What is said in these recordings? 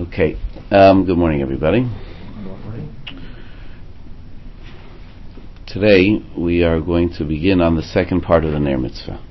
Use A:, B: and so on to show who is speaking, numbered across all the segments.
A: Okay. Good morning, everybody. Today we are going to begin on the second part of the Ner Mitzvah.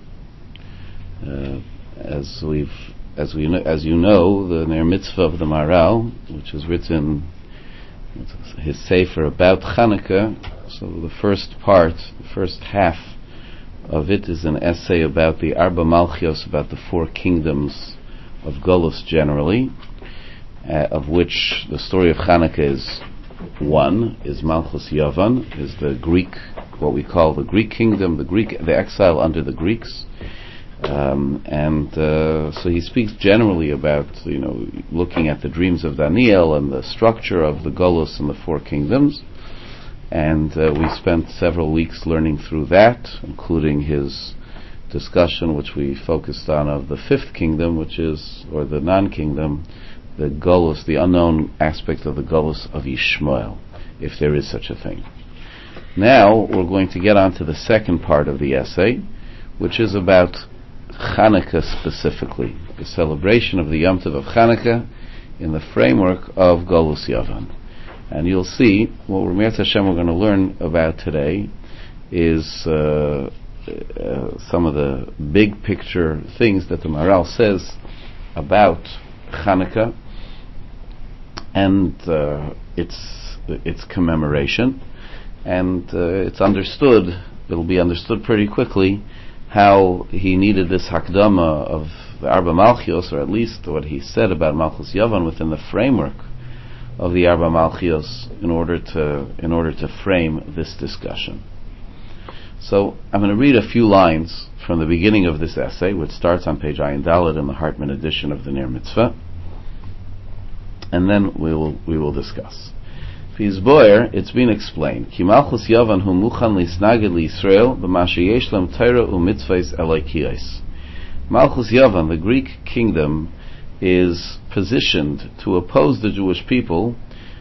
A: As you know, the Ner Mitzvah of the Maharal, which is written his sefer about Chanukah. So the first part, the first half of it, is an essay about the Arba Malchios, about the four kingdoms of Golus generally, of which the story of Chanukah is one, is Malchus Yavan, is the Greek, what we call the Greek kingdom, the exile under the Greeks. So he speaks generally about, looking at the dreams of Daniel and the structure of the Golus and the four kingdoms. And we spent several weeks learning through that, including his discussion, which we focused on, of the fifth kingdom, which is, or the non-kingdom, the Golus, the unknown aspect of the Golus of Yishmael, if there is such a thing. Now we're going to get on to the second part of the essay, which is about Chanukah specifically, the celebration of the Yom Tov of Chanukah in the framework of Golus Yavan. And you'll see, what we're going to learn about today is some of the big picture things that the Maharal says about Chanukah and its commemoration. And it'll be understood pretty quickly how he needed this Hakdama of the Arba Malchios, or at least what he said about Malchus Yavan within the framework of the Arba Malchios, in order to frame this discussion. So I'm going to read a few lines from the beginning of this essay, which starts on page Ayin Dalet in the Hartman edition of the Ner Mitzvah, and then we will discuss. Fizboyer, it's been explained. Ki Malchus Yavan hu muchan lisnaged liYisrael b'ma sheyesh lam Torah u'mitzvos Elokiyos. Malchus Yavan, the Greek kingdom, is positioned to oppose the Jewish people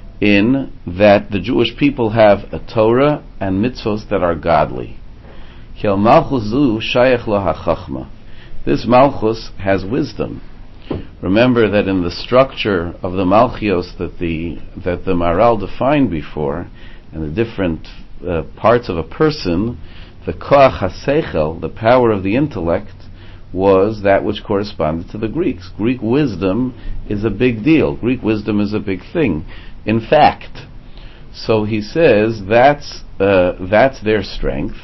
A: in that the Jewish people have a Torah and mitzvos that are godly. Kel Malchus zu shayach lo hachachma. This Malchus has wisdom. Remember that in the structure of the Malchios that the Maharal defined before, and the different parts of a person, the koach haseichel, the power of the intellect, was that which corresponded to the Greeks. Greek wisdom is a big deal. Greek wisdom is a big thing. In fact, so he says that's their strength,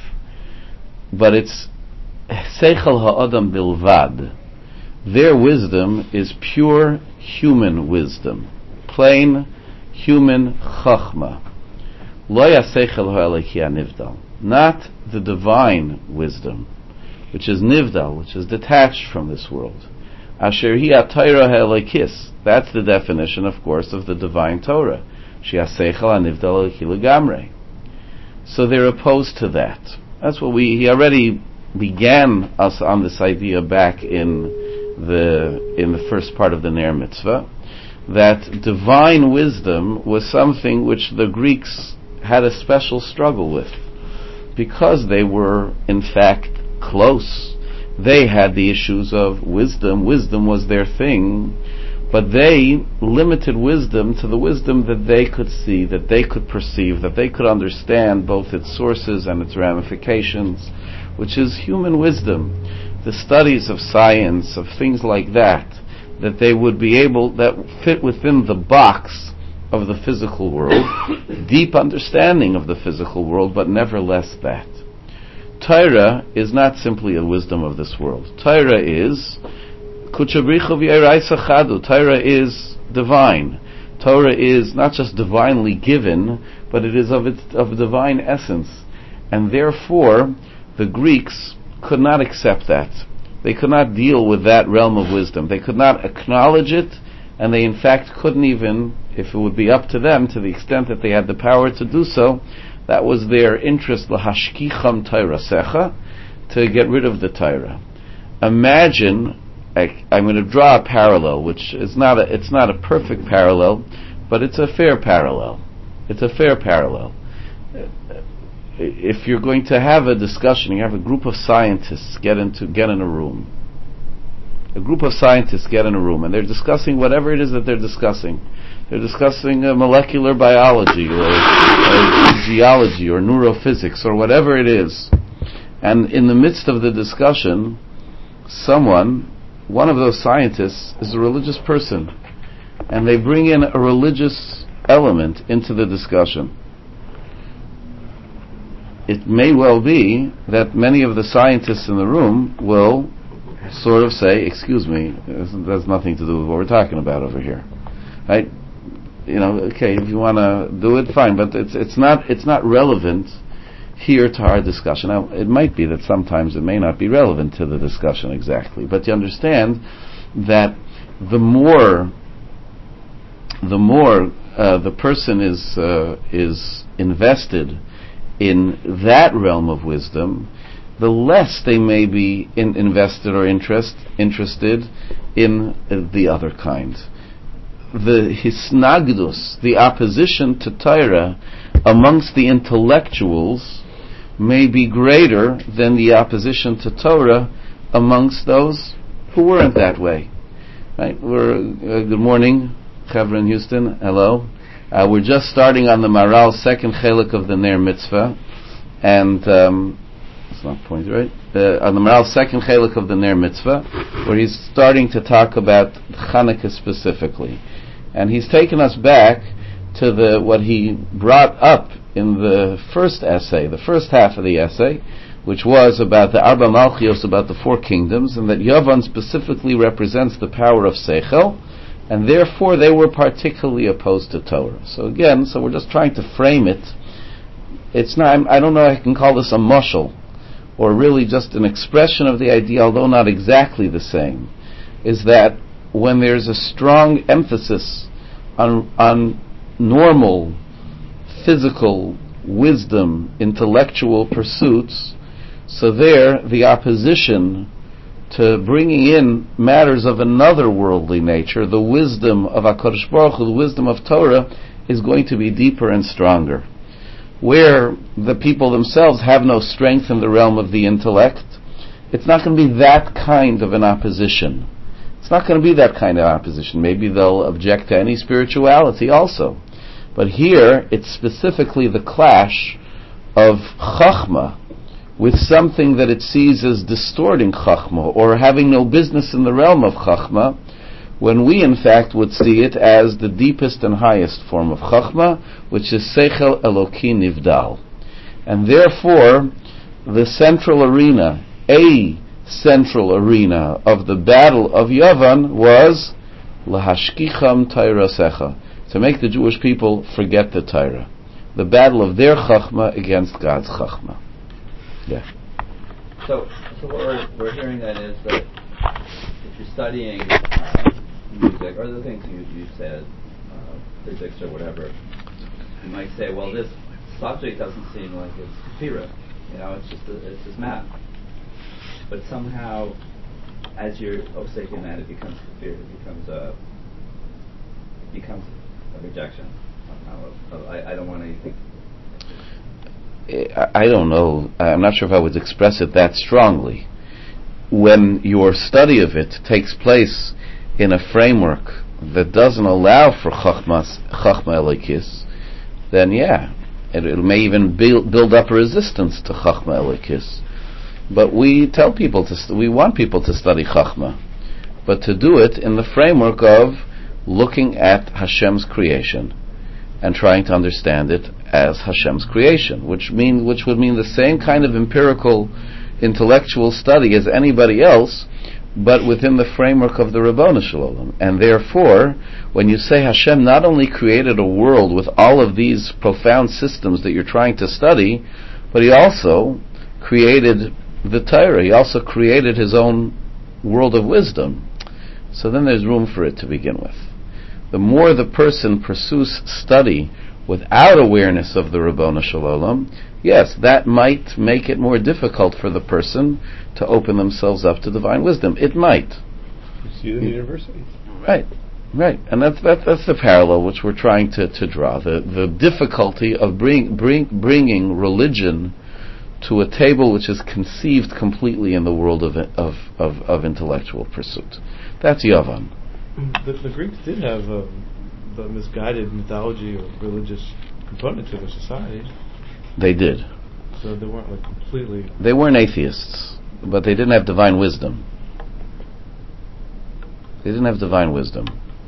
A: but it's seichel ha'adam bilvad. Their wisdom is pure human wisdom, plain human chachma. Lo yaseichel ha'elokei nivdal, not the divine wisdom, which is nivdal, which is detached from this world. Asher hi ha'Torah ha'elokis, that's the definition, of course, of the divine Torah. She'aseichel ha'nivdal elokei legamrei. So they're opposed to that. That's what he already began us on this idea back in the first part of the Ner Mitzvah, that divine wisdom was something which the Greeks had a special struggle with, because they were in fact close. They had the issues of wisdom. Wisdom was their thing, but they limited wisdom to the wisdom that they could see, that they could perceive, that they could understand both its sources and its ramifications, which is human wisdom. The studies of science, of things like that they would be able, that fit within the box of the physical world, deep understanding of the physical world, but never less that. Torah is not simply a wisdom of this world. Torah is Kuchabrichu v'yeraisa chadu. Torah is divine. Torah is not just divinely given, but it is of divine essence. And therefore, the Greeks could not accept that. They could not deal with that realm of wisdom. They could not acknowledge it, and they in fact couldn't even, if it would be up to them, to the extent that they had the power to do so, that was their interest, lahashkicham Torasecha, to get rid of the Torah. Imagine, I'm going to draw a parallel, which is it's not a perfect parallel, but it's a fair parallel. It's a fair parallel. If you're going to have a discussion, you have a group of scientists get in a room, a group of scientists get in a room and they're discussing whatever it is that they're discussing. They're discussing molecular biology or geology or neurophysics or whatever it is. And in the midst of the discussion, one of those scientists is a religious person, and they bring in a religious element into the discussion. It may well be that many of the scientists in the room will sort of say, excuse me, this has nothing to do with what we're talking about over here. Right? Okay, if you want to do it, fine, but it's not relevant here to our discussion. Now, it might be that sometimes it may not be relevant to the discussion exactly, but you understand that the more the person is invested in that realm of wisdom, the less they may be invested or interested in the other kind. The hisnagdus, the opposition to Torah amongst the intellectuals, may be greater than the opposition to Torah amongst those who weren't that way. Right? Good morning, Chavra in Houston. Hello. We're just starting on the Maral's second chelik of the Ner Mitzvah, and it's not pointed right. On the Maral's second chelik of the Ner Mitzvah, where he's starting to talk about Chanukah specifically, and he's taken us back to what he brought up in the first essay, the first half of the essay, which was about the Arba Malchios, about the four kingdoms, and that Yavan specifically represents the power of Seichel, and therefore they were particularly opposed to Torah. So we're just trying to frame it. It's not, I don't know if I can call this a mushal, or really just an expression of the idea, although not exactly the same, is that when there's a strong emphasis on normal physical wisdom, intellectual pursuits, so there the opposition to bringing in matters of another worldly nature, the wisdom of HaKadosh Baruch Hu, the wisdom of Torah, is going to be deeper and stronger. Where the people themselves have no strength in the realm of the intellect, it's not going to be that kind of an opposition. It's not going to be that kind of opposition. Maybe they'll object to any spirituality also. But here, it's specifically the clash of Chachma with something that it sees as distorting Chachma, or having no business in the realm of Chachma, when we in fact would see it as the deepest and highest form of Chachma, which is Seichel Eloki Nivdal. And therefore, the central arena of the battle of Yavan was Lahashkicham Tairasecha, to make the Jewish people forget the Torah. The battle of their Chachma against God's Chachma. Yeah.
B: So what we're hearing then is that if you're studying music or the things you said, physics or whatever, you might say, well, this subject doesn't seem like it's kefira. It's just math. But somehow, as you're obseking that, it becomes kefira. It becomes a rejection. I don't want anything.
A: I don't know. I'm not sure if I would express it that strongly. When your study of it takes place in a framework that doesn't allow for Chachma Elikis, then it may even build up a resistance to Chachma Elikis. But we tell people we want people to study Chachma, but to do it in the framework of looking at Hashem's creation and trying to understand it as Hashem's creation, which would mean the same kind of empirical, intellectual study as anybody else, but within the framework of the Ribono Shel Olam. And therefore, when you say Hashem not only created a world with all of these profound systems that you're trying to study, but He also created the Torah. He also created His own world of wisdom. So then there's room for it to begin with. The more the person pursues study without awareness of the Ribono Shel Olam, yes, that might make it more difficult for the person to open themselves up to divine wisdom. It might.
C: Pursue the university.
A: Right, and that's the parallel which we're trying to draw. The difficulty of bringing religion to a table which is conceived completely in the world of intellectual pursuit. That's Yavan.
C: The Greeks did have the misguided mythology or religious component to their society.
A: They did.
C: So they weren't like completely...
A: They weren't atheists, but they didn't have divine wisdom. They didn't have divine wisdom.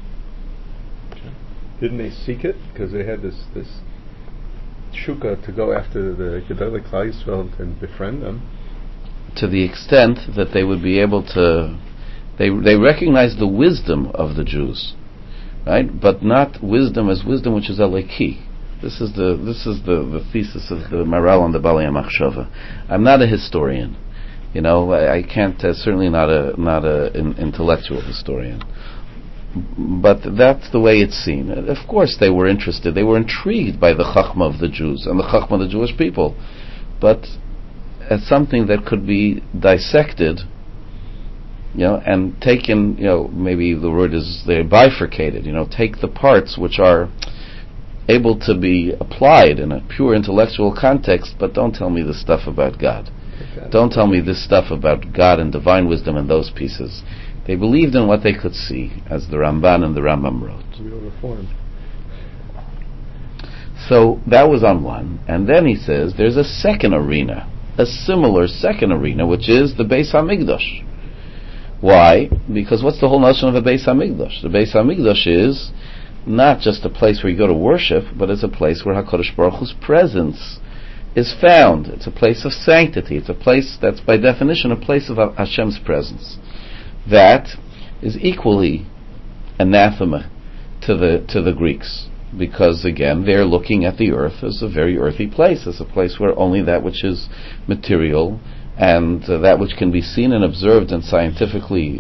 C: Didn't they seek it? Because they had this shuka to go after the Gedolei Klal Yisrael and befriend them.
A: To the extent that they would be able to... They recognized the wisdom of the Jews, right? But not wisdom as wisdom which is aleki. This is the thesis of the Maharal and the Balei HaMachshava. I'm not a historian, I can't. Certainly not an intellectual historian. But that's the way it's seen. Of course, they were interested. They were intrigued by the Chachma of the Jews and the Chachma of the Jewish people, but as something that could be dissected, and taken. Maybe the word is they're bifurcated. Take the parts which are able to be applied in a pure intellectual context, but don't tell me this stuff about God. Don't tell me this stuff about God and divine wisdom and those pieces. They believed in what they could see, as the Ramban and the Rambam wrote.
C: Real reform.
A: So that was on one. And then he says there's a second arena, a similar second arena, which is the Beis HaMikdash. Why? Because what's the whole notion of a Beis HaMikdash? The Beis HaMikdash is not just a place where you go to worship, but it's a place where HaKadosh Baruch Hu's presence is found. It's a place of sanctity. It's a place that's by definition a place of Hashem's presence. That is equally anathema to the Greeks, because again they're looking at the earth as a very earthy place, as a place where only that which is material and that which can be seen and observed and scientifically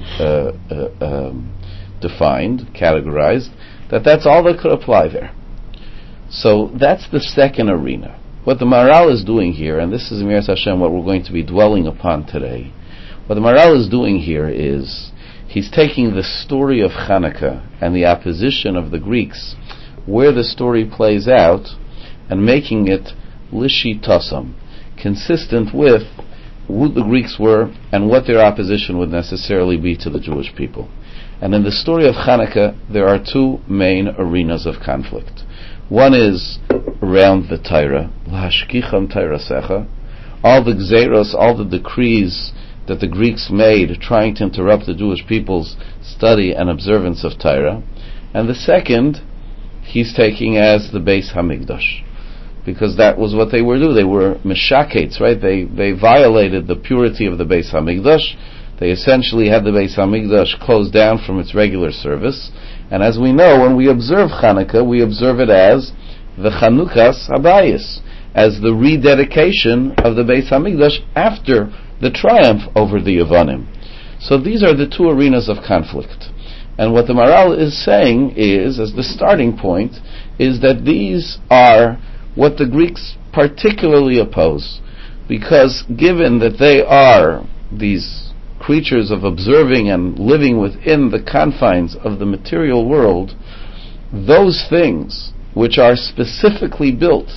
A: defined, categorized, that's all that could apply there. So that's the second arena. What the Maharal is doing here, and this is Miras Hashem what we're going to be dwelling upon today, what the Maharal is doing here is he's taking the story of Hanukkah and the opposition of the Greeks, where the story plays out, and making it lishitasam, consistent with who the Greeks were and what their opposition would necessarily be to the Jewish people. And in the story of Hanukkah, there are two main arenas of conflict. One is around the Torah, L'hashkicham Torasecha, all the gzeros, all the decrees that the Greeks made trying to interrupt the Jewish people's study and observance of Torah. And the second, he's taking as the Beis HaMikdash, because that was what they were doing. They were meshakates, right? They violated the purity of the Beis HaMikdash. They essentially had the Beis HaMikdash closed down from its regular service. And as we know, when we observe Hanukkah, we observe it as the Chanukas Habayis, as the rededication of the Beis HaMikdash after the triumph over the Yevanim. So these are the two arenas of conflict. And what the Maharal is saying is, as the starting point, is that these are what the Greeks particularly oppose, because given that they are these creatures of observing and living within the confines of the material world, those things which are specifically built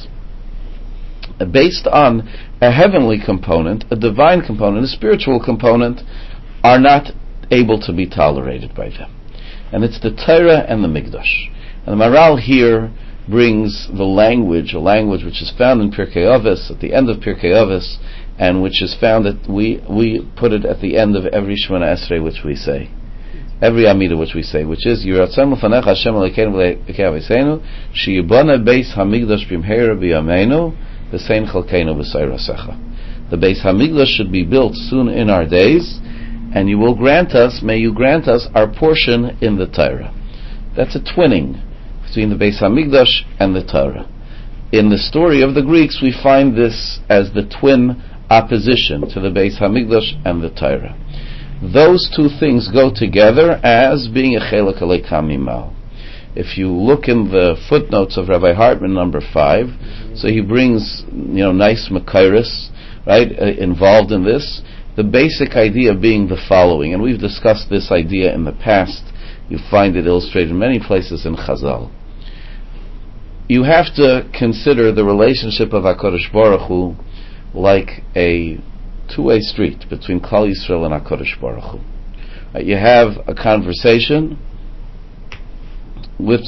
A: based on a heavenly component, a divine component, a spiritual component, are not able to be tolerated by them. And it's the Torah and the Mikdash. And the Maharal here brings the language, a language which is found in Pirkei Avos, at the end of Pirkei Avos, and which is found that we put it at the end of every Shemona Esrei which we say, every Amidah which we say, which is Yiratzon L'fanecha Hashem Elokeinu v'Elokei Aviseinu Sheyibona Beis Hamikdash b'mheira b'yameinu v'sein chalkeinu b'Seirasecha. The Beis Hamikdash should be built soon in our days, and you will grant us, may you grant us our portion in the Torah. That's a twinning between the Beis Hamikdash and the Torah. In the story of the Greeks, we find this as the twin opposition to the Beis Hamikdash and the Torah. Those two things go together as being a chelek alei mimal. If you look in the footnotes of Rabbi Hartman, number 5, so he brings nice makairis, right, involved in this. The basic idea being the following, and we've discussed this idea in the past. You find it illustrated in many places in Chazal. You have to consider the relationship of HaKadosh Baruch Hu like a two-way street between Klal Yisrael and HaKadosh Baruch Hu. You have a conversation with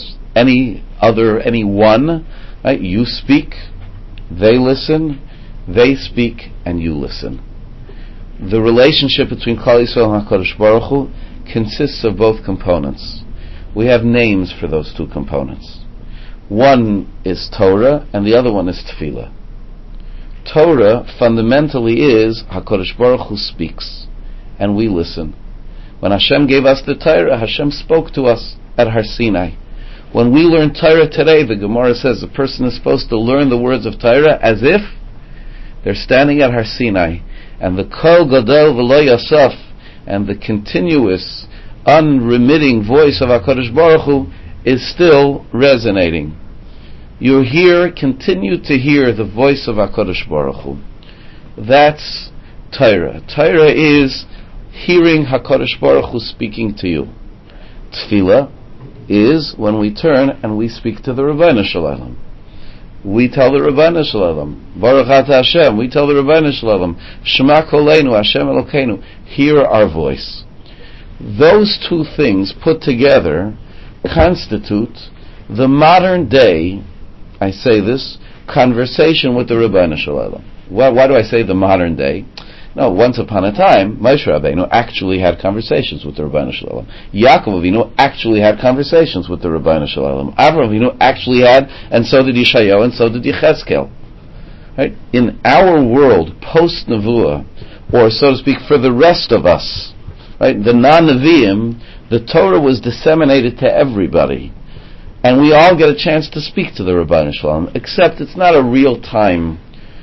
A: anyone, right? You speak, they listen, they speak, and you listen. The relationship between Klal Yisrael and HaKadosh Baruch Hu consists of both components. We have names for those two components. One is Torah, and the other one is Tefillah. Torah fundamentally is HaKadosh Baruch Hu speaks, and we listen. When Hashem gave us the Torah, Hashem spoke to us at Har Sinai. When we learn Torah today, the Gemara says a person is supposed to learn the words of Torah as if they're standing at Har Sinai, and the Kol Gadol V'lo Yasaf, and the continuous, unremitting voice of HaKadosh Baruch Hu is still resonating. You continue to hear the voice of HaKadosh Baruch Hu. That's Torah. Torah is hearing HaKadosh Baruch Hu speaking to you. Tefillah is when we turn and we speak to the Rebbeinu Shalom. We tell the Rebbeinu Shalom, Baruch Atah Hashem. We tell the Rebbeinu Shalom, Shema Koleinu, Hashem Elokeinu. Hear our voice. Those two things put together constitute the modern day, I say this, conversation with the Rebbeinu Shalom. Why do I say the modern day? No, once upon a time, Moshe Rabbeinu actually had conversations with the Rebbeinu Shalom. Yaakov Avinu actually had conversations with the Rebbeinu Shalom. Avraham Avinu actually had, and so did Yeshayahu, and so did Yechezkel. Right? In our world, post-Nevuah, or so to speak, for the rest of us, right, the non-Nevi'im, the Torah was disseminated to everybody. And we all get a chance to speak to the Rebbeinu Shalom, except it's not a real-time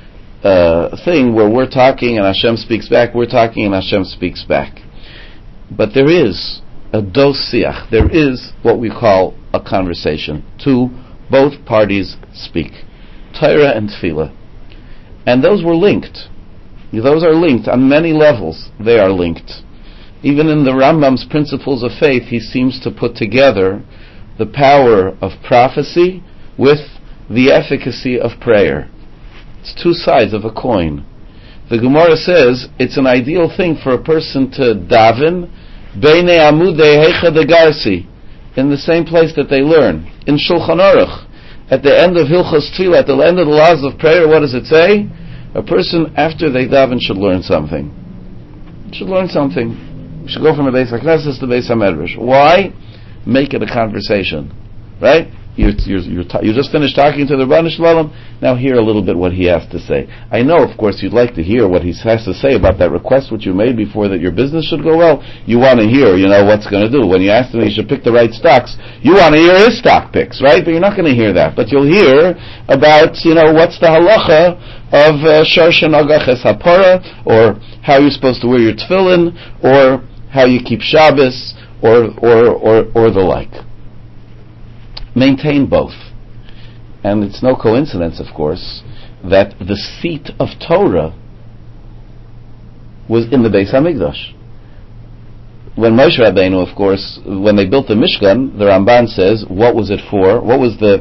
A: thing where we're talking and Hashem speaks back, we're talking and Hashem speaks back. But there is a dos-siach, there is what we call a conversation. Both parties speak. Torah and Tefillah. And those were linked. Those are linked on many levels. They are linked. Even in the Rambam's Principles of Faith, he seems to put together the power of prophecy with the efficacy of prayer. It's two sides of a coin. The Gemara says it's an ideal thing for a person to daven Beinei Amudei Heicha Degarsi, in the same place that they learn. In Shulchan Aruch, at the end of Hilchos Tefillah, at the end of the laws of prayer, what does it say? A person after they daven should learn something. Should learn something. We should go from the Beis HaKnesses to the Beis HaMedrash. Why? Make it a conversation, right? You just finished talking to the Rebbeinu Shalom. Now hear a little bit what he has to say. I know, of course, you'd like to hear what he has to say about that request which you made before that your business should go well. You want to hear, what's going to do. When you asked him he should pick the right stocks, you want to hear his stock picks, right? But you're not going to hear that. But you'll hear about, what's the halacha of Shor Nogach Es Hapara, or how you're supposed to wear your tefillin, or how you keep Shabbos, or the like. Maintain both. And it's no coincidence, of course, that the seat of Torah was in the Beis HaMikdash. When Moshe Rabbeinu, of course, when they built the Mishkan, the Ramban says, what was it for? What was the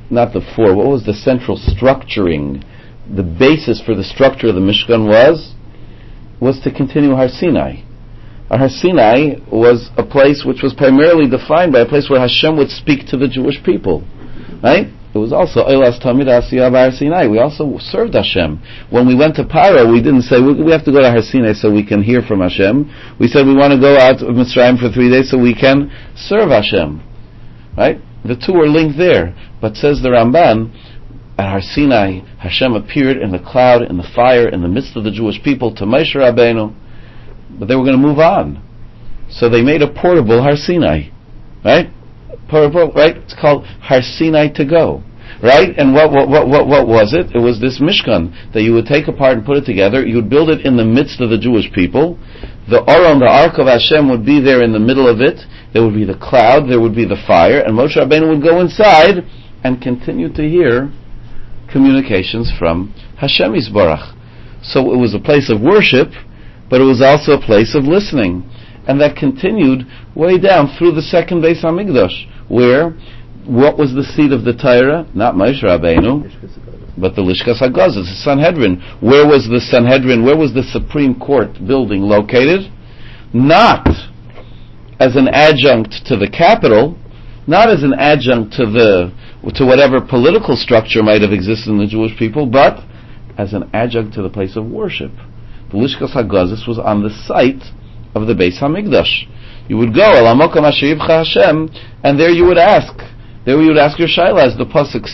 A: central structuring, the basis for the structure of the Mishkan was to continue Har Sinai. Har Sinai was a place which was primarily defined by a place where Hashem would speak to the Jewish people, right? It was also Eilas Tamid Asiyah Har Sinai. We also served Hashem. When we went to Paro, we didn't say we have to go to Har Sinai so we can hear from Hashem. We said we want to go out of Mitzrayim for 3 days so we can serve Hashem, right? The two are linked there. But says the Ramban, at Har Sinai, Hashem appeared in the cloud, in the fire, in the midst of the Jewish people to Moshe Rabbeinu. But they were going to move on. So they made a portable Har Sinai. Right? Portable, right? It's called Har Sinai to go. Right? And what was it? It was this Mishkan that you would take apart and put it together. You would build it in the midst of the Jewish people. The Aron, the Ark of Hashem, would be there in the middle of it. There would be the cloud, there would be the fire, and Moshe Rabbeinu would go inside and continue to hear communications from Hashem Yisbarach. So it was a place of worship, but it was also a place of listening. And that continued way down through the second Beis HaMikdash, where what was the seat of the Torah? Not Moshe Rabbeinu. but the Lishkas Hagazos, the Sanhedrin. Where was the Sanhedrin? Where was the Supreme Court building located? Not as an adjunct to the capital, not as an adjunct to whatever political structure might have existed in the Jewish people, but as an adjunct to the place of worship. The Lishkas Hagazos was on the site of the Beis Hamikdash. You would go, El Hamokam Asher Yivcha Hashem, and there you would ask your Shaila, as the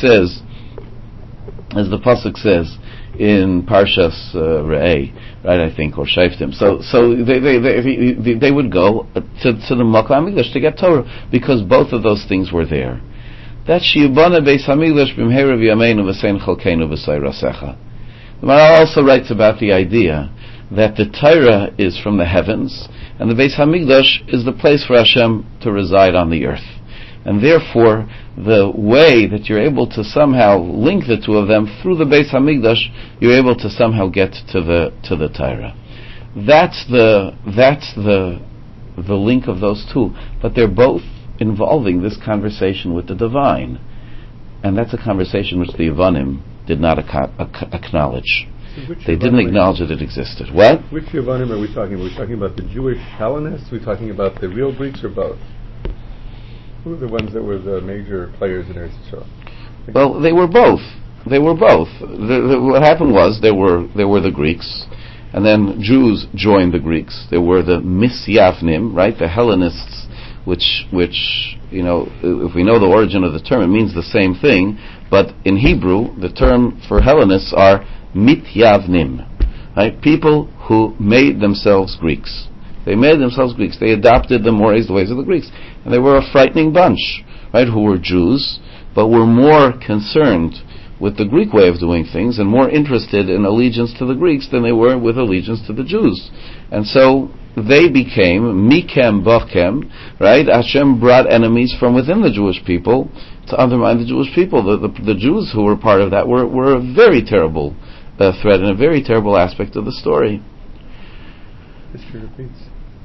A: pasuk says in Parshas Re'eh, right? I think, or Shaftim. So they would go to the Makom Hamikdash to get Torah, because both of those things were there. That Shiyubana Beis Hamikdash b'mheira v'yameinu v'sein chalkeinu v'sayrasecha. The Maharal also writes about the idea that the Torah is from the heavens, and the Beis Hamikdash is the place for Hashem to reside on the earth. And therefore, the way that you're able to somehow link the two of them through the Beis Hamikdash, you're able to somehow get to the Torah. That's the link of those two. But they're both involving this conversation with the divine, and that's a conversation which the Yevanim did not acknowledge. They didn't acknowledge that it existed. What?
C: Which Yevanim are we talking about? Are we talking about the Jewish Hellenists? Are we talking about the real Greeks, or both? Who were the ones that were the major players in Eretz Yisrael?
A: Well, they were both. What happened was there were the Greeks, and then Jews joined the Greeks. There were the Misyavnim, right, the Hellenists, which if we know the origin of the term, it means the same thing. But in Hebrew, the term for Hellenists are Mityavnim, right? People who made themselves Greeks. They made themselves Greeks. They adopted the mores, the ways of the Greeks. And they were a frightening bunch, right, who were Jews, but were more concerned with the Greek way of doing things and more interested in allegiance to the Greeks than they were with allegiance to the Jews. And so they became Mikem Bochem, right? Hashem brought enemies from within the Jewish people to undermine the Jewish people. The Jews who were part of that were a very terrible threat and a very terrible aspect of the story.
C: History repeats.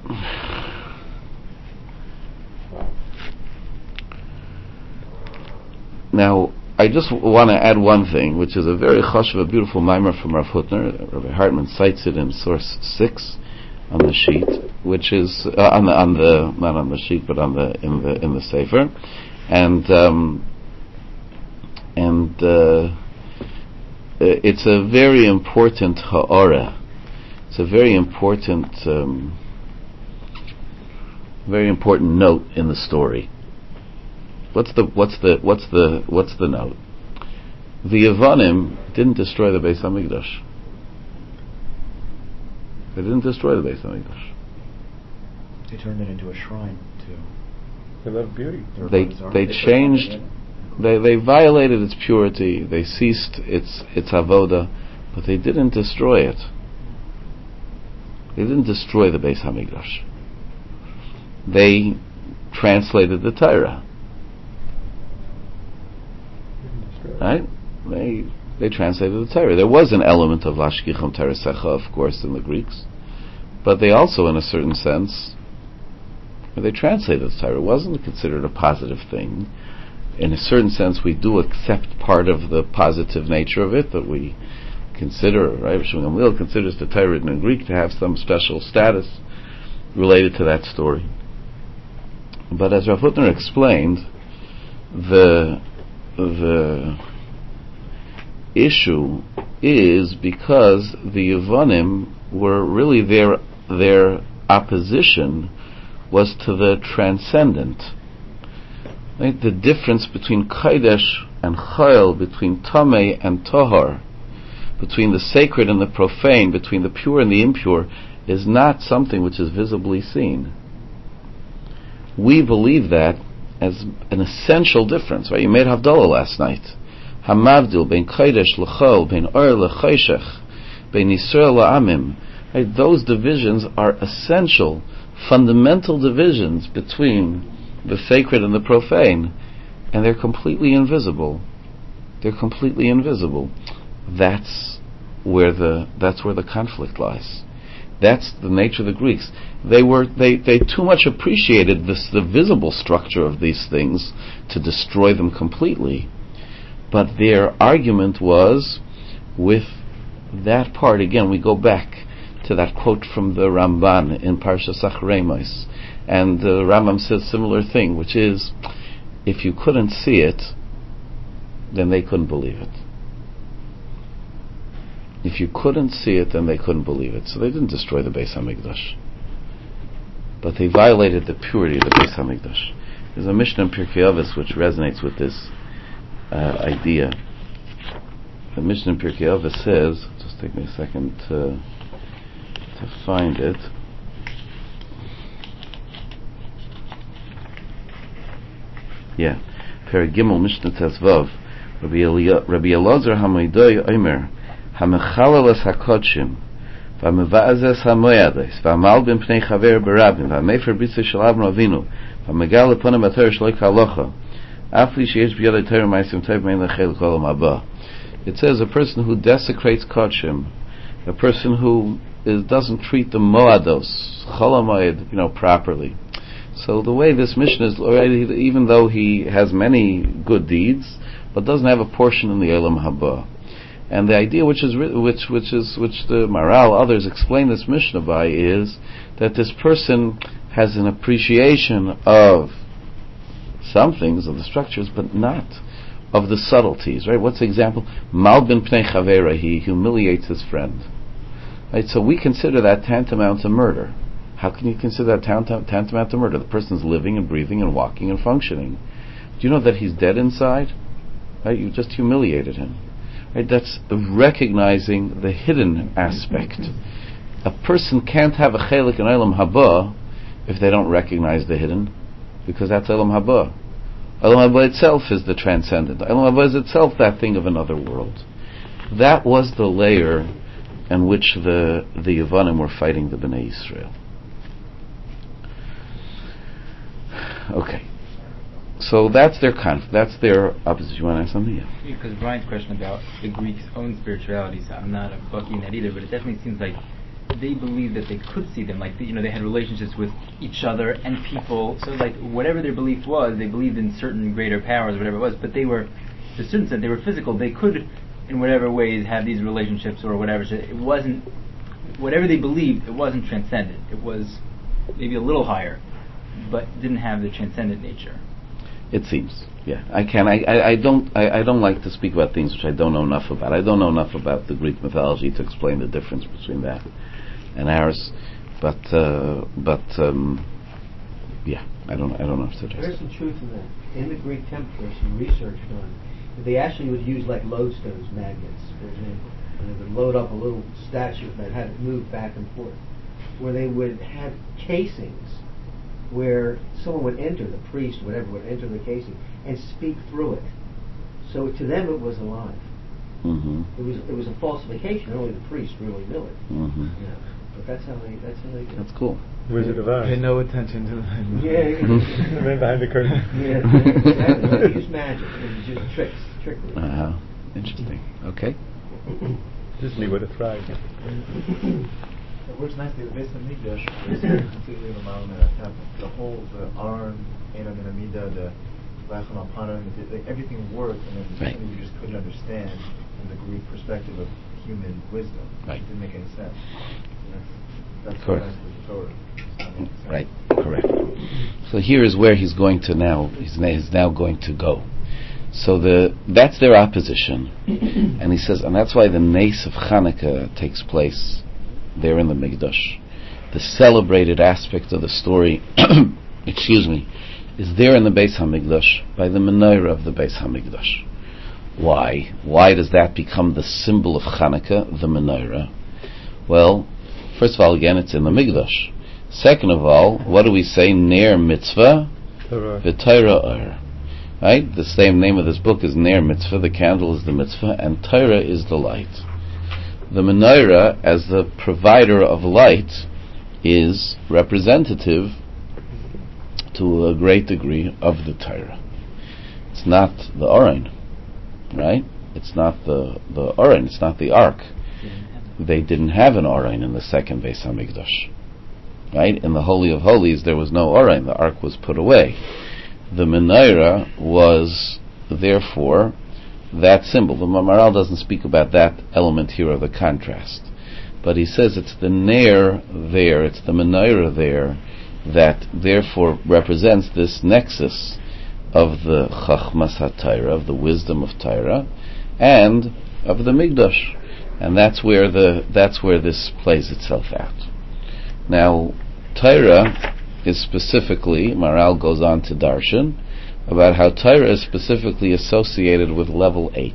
A: Now, I just want to add one thing, which is a very chashuv, a beautiful mimer from Rav Hutner. Rabbi Hartman cites it in source 6 on the sheet, which is not on the sheet, but in the sefer, and it's a very important ha'ara. It's a very important note in the story. What's the note? The Yevanim didn't destroy the Beis Hamikdash. They didn't destroy the Beis Hamikdash.
D: They turned it into a shrine too.
C: They love beauty.
A: They changed. They violated its purity. They ceased its avoda, but they didn't destroy it. They didn't destroy the Beis Hamikdash. They translated the Torah. Right? They translated the Torah. There was an element of Lashkicham Teresecha, of course, in the Greeks, but they also, in a certain sense, they translated the Torah. It wasn't considered a positive thing. In a certain sense, we do accept part of the positive nature of it, that we consider, right? Shmuel Gamliel considers the Torah written in Greek to have some special status related to that story. But as Rav Hutner explained, the issue is because the Yevanim were really their opposition was to the transcendent. Right? The difference between Kodesh and Chayil, between Tameh and Tahar, between the sacred and the profane, between the pure and the impure, is not something which is visibly seen. We believe that as an essential difference, right? You made Havdalah last night. Hamavdil bein Kodesh l'chol, bein Or l'choshech, bein Yisrael la'amim. Right? Those divisions are essential, fundamental divisions between the sacred and the profane, and they're completely invisible. They're completely invisible. That's where the conflict lies. That's the nature of the Greeks. They too much appreciated the visible structure of these things to destroy them completely. But their argument was with that part. Again, we go back to that quote from the Ramban in Parshas Acharemos, and the Rambam says a similar thing, which is, if you couldn't see it, then they couldn't believe it. If you couldn't see it, then they couldn't believe it. So they didn't destroy the Beis HaMikdash, but they violated the purity of the Beis HaMikdash. There's a Mishnah in Pirkei Avos which resonates with this idea. The Mishnah in Pirkei Avos says, just take me a second to find it. Yeah, Perek Gimel Mishnah Tezvav. Rabbi Elazar Hamoidoi Omer Hamechaleles HaKodshim V'Amevazes HaMoyades V'Amal B'Pnei Chaver B'Rabim V'Amefer B'Tzei Shel Avram Avinu V'Amegal L'Ponim B'Torah Shloi K'Halacha Afli Sheyesh B'Yadei Torah Ma'asim Tov Mein L'Chel K'Olam Haba. It says a person who desecrates Kodshim, a person who doesn't treat the Moados Chol HaMoed, properly. So the way this Mishnah is, even though he has many good deeds, but doesn't have a portion in the Olam Haba. And the idea which the Maharal, others explain this Mishnah by, is that this person has an appreciation of some things, of the structures, but not of the subtleties, right? What's the example? Mal bin pnei chavera, he humiliates his friend. Right? So we consider that tantamount to murder. How can you consider that tantamount to murder? The person's living and breathing and walking and functioning. Do you know that he's dead inside? Right? You just humiliated him. Right? That's recognizing the hidden aspect. A person can't have a chelik in Olam Haba if they don't recognize the hidden, because that's Olam Haba. Olam Haba itself is the transcendent. Olam Haba is itself that thing of another world. That was the layer in which the Yevanim were fighting the Bnei Yisrael. Okay. So that's their that's their opposition. You want to ask something? Yeah.
E: Because Brian's question about the Greeks' own spirituality, so I'm not a bucky in that either, but it definitely seems like they believed that they could see them, like they had relationships with each other and people. So like whatever their belief was, they believed in certain greater powers, whatever it was. But they were, to a certain extent, they were physical. They could, in whatever ways, have these relationships or whatever. So it wasn't whatever they believed. It wasn't transcendent. It was maybe a little higher, but didn't have the transcendent nature.
A: It seems, yeah. I don't like to speak about things which I don't know enough about. I don't know enough about the Greek mythology to explain the difference between that and ours. But yeah, I don't know if to.
F: There's some truth in that. In the Greek temple, there's some research done. They actually would use like lodestones, magnets, for example, and they would load up a little statue that had it move back and forth, where they would have casings where someone would enter, the priest, whatever, would enter the casing and speak through it. So to them it was alive.
A: Mm-hmm.
F: It was a falsification. Only the priest really knew it.
A: Mm-hmm.
F: Yeah. But that's how they do it.
A: That's cool.
C: Wizard of Oz.
D: Pay no attention to them.
F: Yeah.
C: The man behind the curtain.
F: Yeah, exactly. They use magic. It's just trickery.
A: Interesting. Okay.
C: Disney would have thrived.
G: It works nicely. The Beis HaMikdash is completely normal in a temple. The whole, the Aron, Ein Amida, the Lachim Alpanim, everything worked, and then something you just couldn't understand from the Greek perspective of human wisdom.
A: Right.
G: It didn't make any sense. That's
A: Correct.
G: nice with the Torah.
A: Right. Correct. So here is where he's going to now. He's now going to go. So that's their opposition, and he says, and that's why the Nes of Chanukah takes place there in the Mikdash. The celebrated aspect of the story, is there in the Beis HaMikdash by the menorah of the Beis HaMikdash. Why? Why does that become the symbol of Chanukah, the menorah? Well, first of all, again, it's in the Mikdash. Second of all, what do we say? Ner mitzvah, v'Torah or. Right? The same name of this book is Ner Mitzvah, the candle is the mitzvah, and Torah is the light. The menorah, as the provider of light, is representative to a great degree of the Torah. It's not the Aron, right? It's not the Aron, it's not the Ark. They didn't have an Aron in the second Beis HaMikdash. Right? In the Holy of Holies there was no Aron, the Ark was put away. The menorah was therefore that symbol. The Maharal doesn't speak about that element here of the contrast, but he says it's the Ner there, it's the Menorah there, that therefore represents this nexus of the Chachmas HaTorah, of the wisdom of Torah, and of the Mikdash, and that's where this plays itself out. Now, Torah is specifically, Maharal goes on to darshan about how Torah is specifically associated with level 8.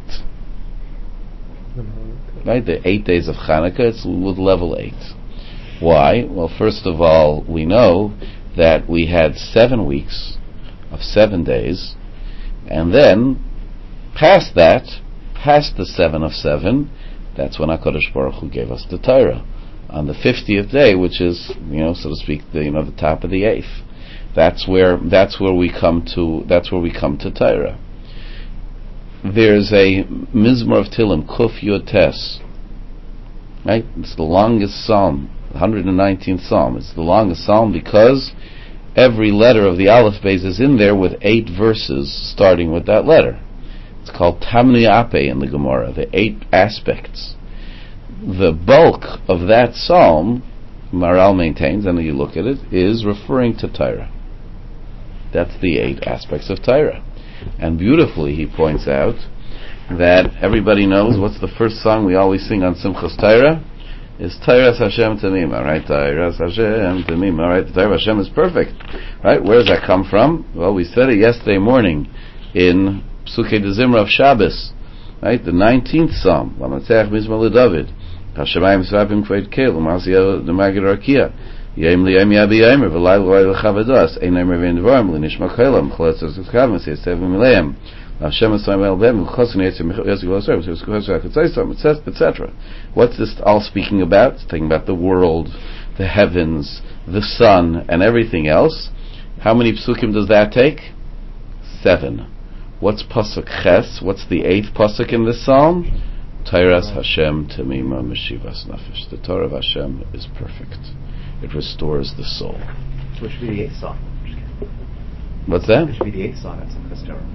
A: Right, the 8 days of Hanukkah, it's with level 8. Why? Well, first of all, we know that we had 7 weeks of 7 days, and then past that, past the 7 of 7, that's when HaKadosh Baruch Hu gave us the Torah. On the 50th day, which is, so to speak, the top of the 8th. That's where we come to Torah. There's a Mizmor of Tehillim, Kuf Yud Tes. Right? It's the longest psalm, 119th psalm. It's the longest psalm because every letter of the Aleph Beis is in there with 8 verses starting with that letter. It's called Tamni Ape in the Gemara, the 8 aspects. The bulk of that psalm, Maharal maintains, and you look at it, is referring to Torah. That's the 8 aspects of Torah. And beautifully he points out that everybody knows what's the first song we always sing on Simchas Torah? Is Torah Hashem Tamima, right? Torah Hashem Tamima, right? The Torah Hashem is perfect, right? Where does that come from? Well, we said it yesterday morning in Psukei de Zimra of Shabbos, right? The 19th Psalm, Lamatzeach Mizmor LeDavid, Hashemayim Srabim Kveit Kel, Umasiyah the Magid Rakia, Yem Liyem Yabi Yemer, V'lai L'Lai L'Chavadas, Einay Mervin Dvarim, L'Nishma Chelam, Chaletzos L'Chavim, Seysev Mileim, Hashem Esayim Bem, L'Chosin Yetzim Yosef L'Osrem, etc. What's this all speaking about? It's talking about the world, the heavens, the sun, and everything else. How many psukim does that take? 7. What's pasuk ches? What's the 8th pasuk in this psalm? Tairas Hashem Tamima Meshivas Nafesh. The Torah of Hashem is perfect. It restores the soul.
D: Which should be the 8th song.
A: What's that?
D: It should be the 8th song. That's Simchas Torah.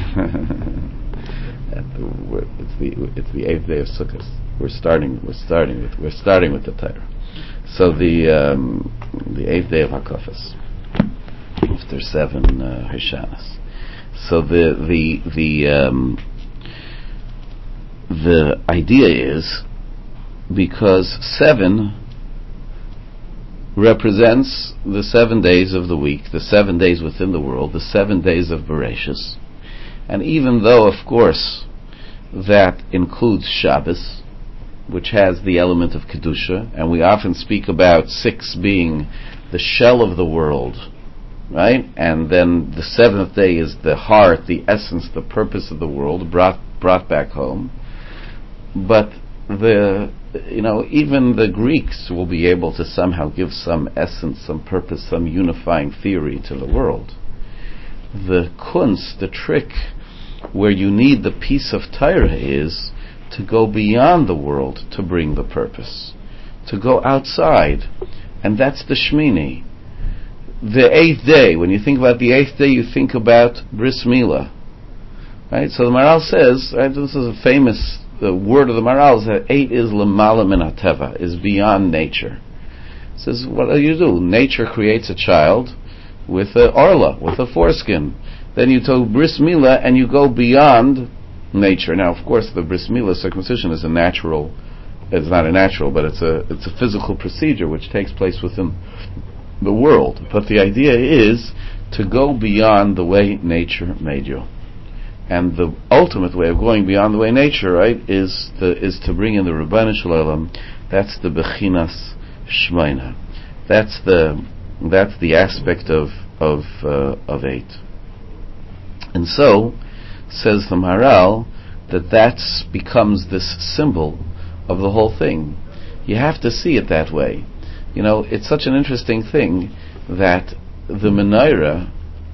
A: It's the 8th day of Sukkot. We're starting with the Torah. So the 8th day of Hakafas, after 7 Hishanas. So the idea is, because 7 represents the 7 days of the week, the 7 days within the world, the 7 days of Bereshis. And even though, of course, that includes Shabbos, which has the element of Kedusha, and we often speak about 6 being the shell of the world, right? And then the 7th day is the heart, the essence, the purpose of the world, brought back home. But even the Greeks will be able to somehow give some essence, some purpose, some unifying theory to the world. The kunst, the trick, where you need the piece of Torah is to go beyond the world to bring the purpose, to go outside, and that's the Shmini. The 8th day, when you think about the 8th day, you think about Bris Milah, right? So the Maharal says, right, this is a famous word of the Maharal, is that 8 is L'mala min HaTeva, is beyond nature. It says, what do? Nature creates a child with a orla, with a foreskin. Then you take Bris Milah and you go beyond nature. Now, of course, the Bris Milah circumcision is it's not a natural, but it's a physical procedure which takes place within the world. But the idea is to go beyond the way nature made you. And the ultimate way of going beyond the way nature, right, is to bring in the Rebbeinu Shalom. That's the Bechinas Shmeina. That's the aspect of 8. And so says the Maharal that becomes this symbol of the whole thing. You have to see it that way. It's such an interesting thing that the menorah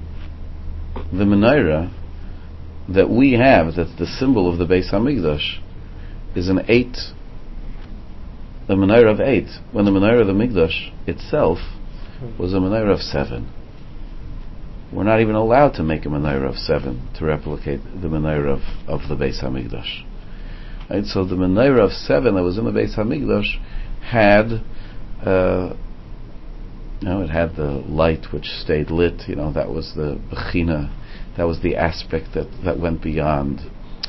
A: that we have, that's the symbol of the Beis HaMikdash, is an 8, the menorah of 8, when the menorah of the Mikdash itself was a menorah of 7. we're not even allowed to make a menorah of 7 to replicate the menorah of the Beis Hamikdash. Right? So the menorah of 7 that was in the Beis Hamikdash had, it had the light which stayed lit. That was the bechina. That was the aspect that went beyond.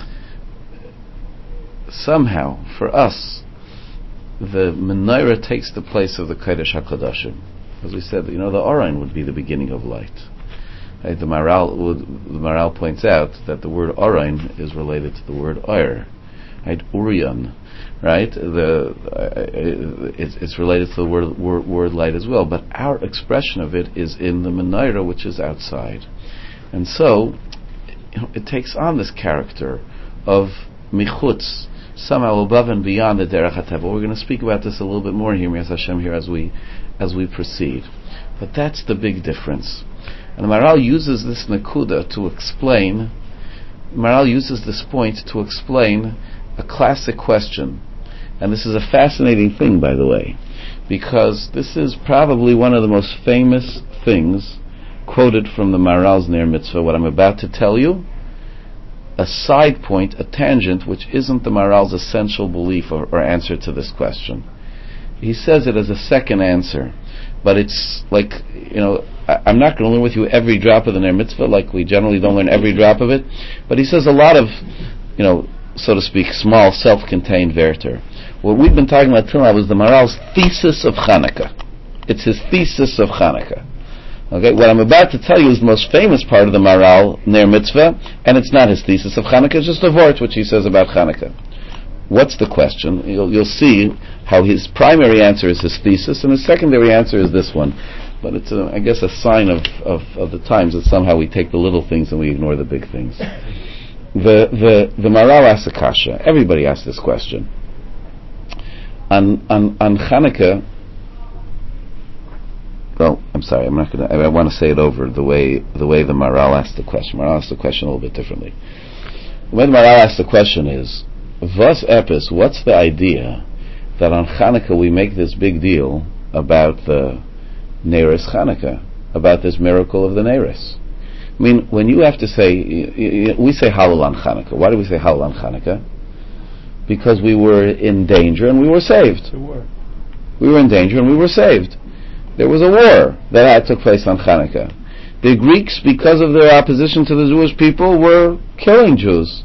A: Somehow, for us, the menorah takes the place of the Kodesh HaKodashim. As we said, the Orain would be the beginning of light. Right? The Maral points out that the word Orain is related to the word Oir. Right? Urion. Right? It's related to the word light as well. But our expression of it is in the menorah, which is outside. And so, it takes on this character of michutz, somehow above and beyond the derech hateva. We're going to speak about this a little bit more here, Mi'as Hashem, here as we proceed. But that's the big difference. And the Maral uses this nakuda to explain. Maral uses this point to explain a classic question, and this is a fascinating thing, by the way, because this is probably one of the most famous things quoted from the Maral's Ner Mitzvah. What I'm about to tell you, a side point, a tangent, which isn't the Maral's essential belief or answer to this question. He says it as a second answer, but it's like, I'm not going to learn with you every drop of the Ner Mitzvah, like we generally don't learn every drop of it, but he says a lot of, so to speak, small, self-contained Werter. What we've been talking about till now was the Maral's thesis of Hanukkah. It's his thesis of Hanukkah. Okay, what I'm about to tell you is the most famous part of the Maral Ner Mitzvah, and it's not his thesis of Hanukkah, it's just a vort which he says about Hanukkah. What's the question? You'll see how his primary answer is his thesis, and his secondary answer is this one. But it's, I guess, a sign of the times that somehow we take the little things and we ignore the big things. The Maral asks a kasha. Everybody asks this question. On Hanukkah. Well, I'm sorry. I want to say it over the way the Maral asked the question. Maral asked the question a little bit differently. The way the Maral asked the question is, Vos Epis, what's the idea that on Hanukkah we make this big deal about the Neiris Hanukkah, about this miracle of the Neiris? I mean, when you have to say, we say Hallel on Hanukkah. Why do we say Hallel on Hanukkah? Because we were in danger and we were saved. We were in danger and we were saved. There was a war that took place on Hanukkah. The Greeks, because of their opposition to the Jewish people, were killing Jews.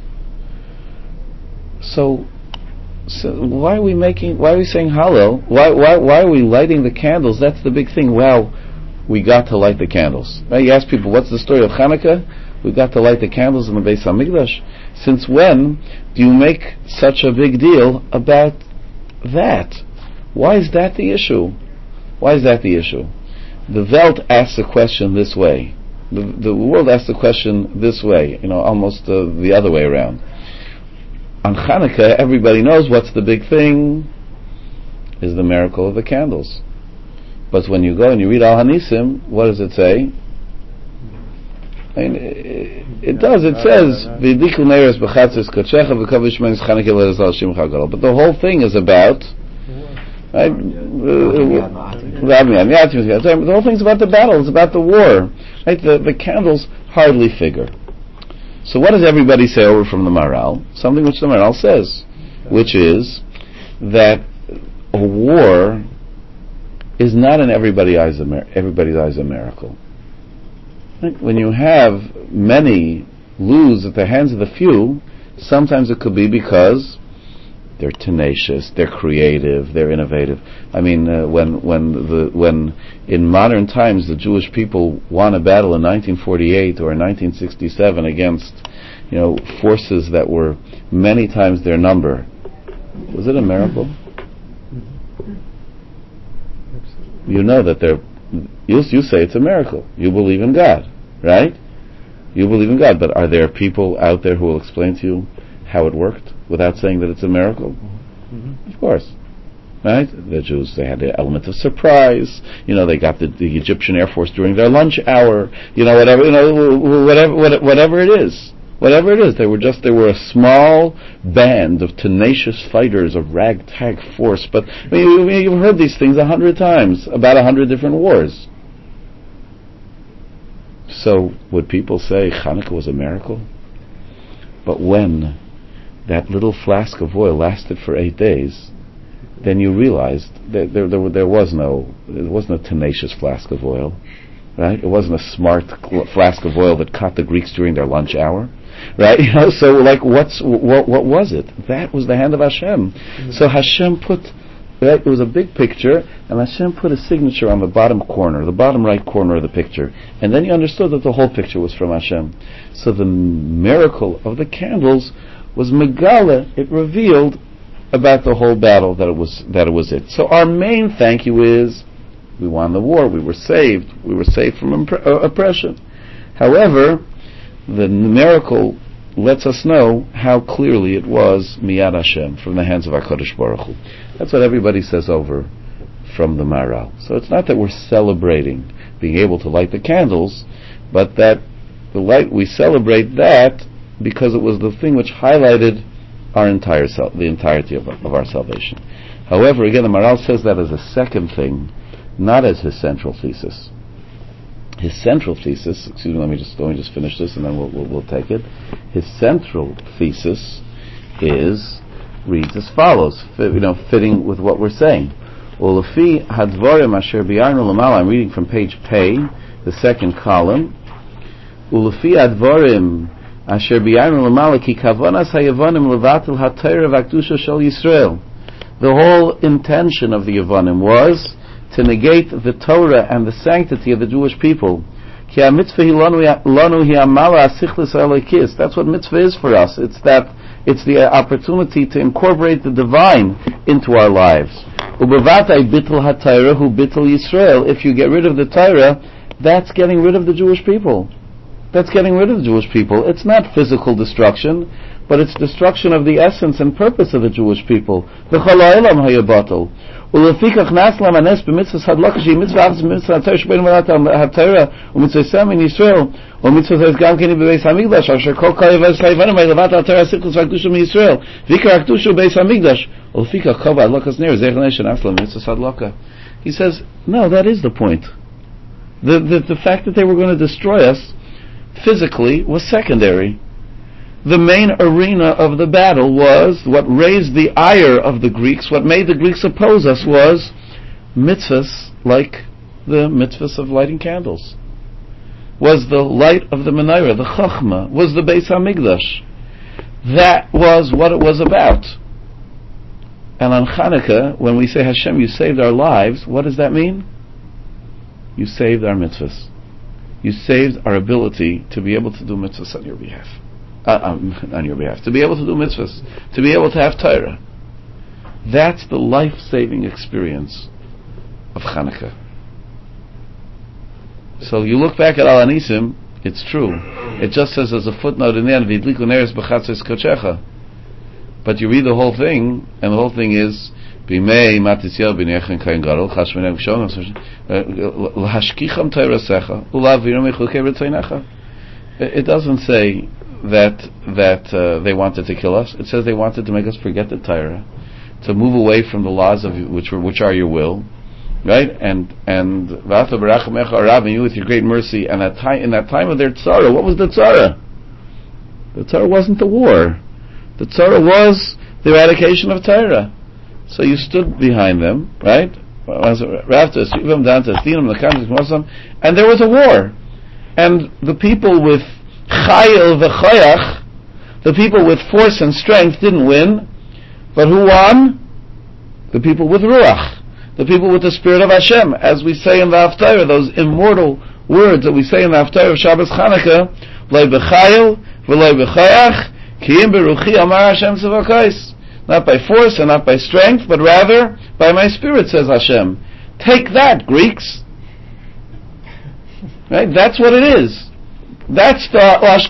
A: So why are we saying Hallel? Why are we lighting the candles? That's the big thing. Wow, we got to light the candles. Right? You ask people, what's the story of Hanukkah? We got to light the candles in the Beis Hamikdash. Since when do you make such a big deal about that? Why is that the issue? Why is that the issue? The Welt asks the question this way. The world asks the question this way, almost the other way around. On Hanukkah, everybody knows what's the big thing is the miracle of the candles. But when you go and you read Al Hanisim, what does it say? I mean, it does. It says, but the whole thing is about, right? The whole thing's about the battle. It's about the war. Right? The candles hardly figure. So what does everybody say over from the Maral? Something which the Maral says, which is that a war is not in everybody's eyes a miracle. When you have many lose at the hands of the few, sometimes it could be because they're tenacious, they're creative, they're innovative. I mean, when in modern times the Jewish people won a battle in 1948 or in 1967 against, forces that were many times their number, was it a miracle? You know that you say it's a miracle. You believe in God, right? You believe in God, but are there people out there who will explain to you how it worked without saying that it's a miracle? Mm-hmm. Of course. Right? The Jews, they had the element of surprise. They got the Egyptian Air Force during their lunch hour. Whatever it is. Whatever it is, they were a small band of tenacious fighters, of ragtag force. But you've heard these things 100 times about 100 different wars. So would people say Hanukkah was a miracle? But when that little flask of oil lasted for 8 days, then you realized that there wasn't a tenacious flask of oil, right? It wasn't a smart flask of oil that caught the Greeks during their lunch hour, right? So what was it? That was the hand of Hashem. Mm-hmm. So Hashem put, right, it was a big picture, and Hashem put a signature on the bottom corner, the bottom right corner of the picture, and then you understood that the whole picture was from Hashem. So the miracle of the candles was Megala. It revealed about the whole battle that it was it. So our main thank you is we won the war. We were saved. We were saved from oppression. However, the miracle lets us know how clearly it was Miyad Hashem, from the hands of HaKadosh Baruch Hu. That's what everybody says over from the Maharal. So it's not that we're celebrating being able to light the candles, but that the light, we celebrate that because it was the thing which highlighted our the entirety of our salvation. However, again, the Maharal says that as a second thing, not as his central thesis. His central thesis, excuse me, let me just finish this, and then we'll take it. His central thesis reads as follows, fitting with what we're saying. Ulefi hadvarim asher biyarnu lamala. I'm reading from page Pei, the second column. Ulefi hadvarim asher biyarnu lamala ki kavanas hayavanim levatel haTorah v'akdusha shel Yisrael. The whole intention of the Yavanim was to negate the Torah and the sanctity of the Jewish people. That's what mitzvah is for us. It's the opportunity to incorporate the divine into our lives. If you get rid of the Torah, that's getting rid of the Jewish people. It's not physical destruction, but it's destruction of the essence and purpose of the Jewish people. ולפיכך נס להם הנס במצווה הדלקה שהיא מצווה אחת במצווה התורה שבין מלאת התורה ומצווה סמין ישראל ומצווה זאת גם כן בבית המקדש אשר כל היוונים לבט התורה הסיכלוס והקדושה מישראל ועיקר הקדושה הוא בית המקדש ולפיכך כל הדלקת נר זכר נס שנס להם מצווה הדלקה. He says, no, that is the point. The fact that they were going to destroy us physically was secondary. The main arena of the battle was, what raised the ire of the Greeks, what made the Greeks oppose us was mitzvahs like the mitzvahs of lighting candles. Was the light of the menorah, the chachma, was the Beis HaMikdash. That was what it was about. And on Chanukah, when we say, Hashem, you saved our lives, what does that mean? You saved our mitzvahs. You saved our ability to be able to do mitzvahs on your behalf. To be able to do mitzvahs, to be able to have Torah. That's the life-saving experience of Chanukah. So you look back at Al Anisim, it's true. It just says as a footnote in the end, V'idliku neres b'chatzos kodshecha. But you read the whole thing, and the whole thing is B'mei Matisyahu b'nechen kain gadol chashmenem kshon l'hashkicham Torasecha u'lavirum echukei r'tzeinecha. It doesn't say that they wanted to kill us. It says they wanted to make us forget the Torah, to move away from the laws of which are your will, right? And V'ata b'rachamecha arav, and you with your great mercy. And in that time of their tzara, what was the tzara? The tzara wasn't the war. The tzara was the eradication of Torah. So you stood behind them, right? And there was a war, and the people with Chayil v'Chayach, the people with force and strength didn't win, but who won? The people with Ruach, the people with the Spirit of Hashem, as we say in the Haftarah, those immortal words that we say in the Haftarah of Shabbos Chanukah, Loi b'Chayil v'Loi b'Chayach, Ki im beruchi amar Hashem tzavakais. Not by force and not by strength, but rather by my Spirit, says Hashem. Take that, Greeks. Right? That's what it is. That's what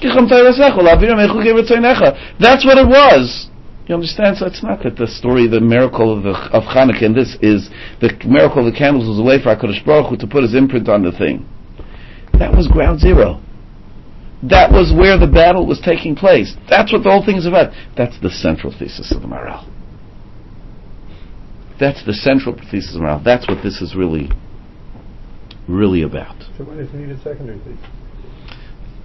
A: it was. You understand? So it's not that the story, the miracle of Chanukah, and this is the miracle of the candles was a way for HaKadosh Baruch Hu to put his imprint on the thing. That was ground zero. That was where the battle was taking place. That's what the whole thing is about. That's the central thesis of the Maharal. That's the central thesis of the Maharal. That's what this is really about.
C: So why does it need a secondary thesis?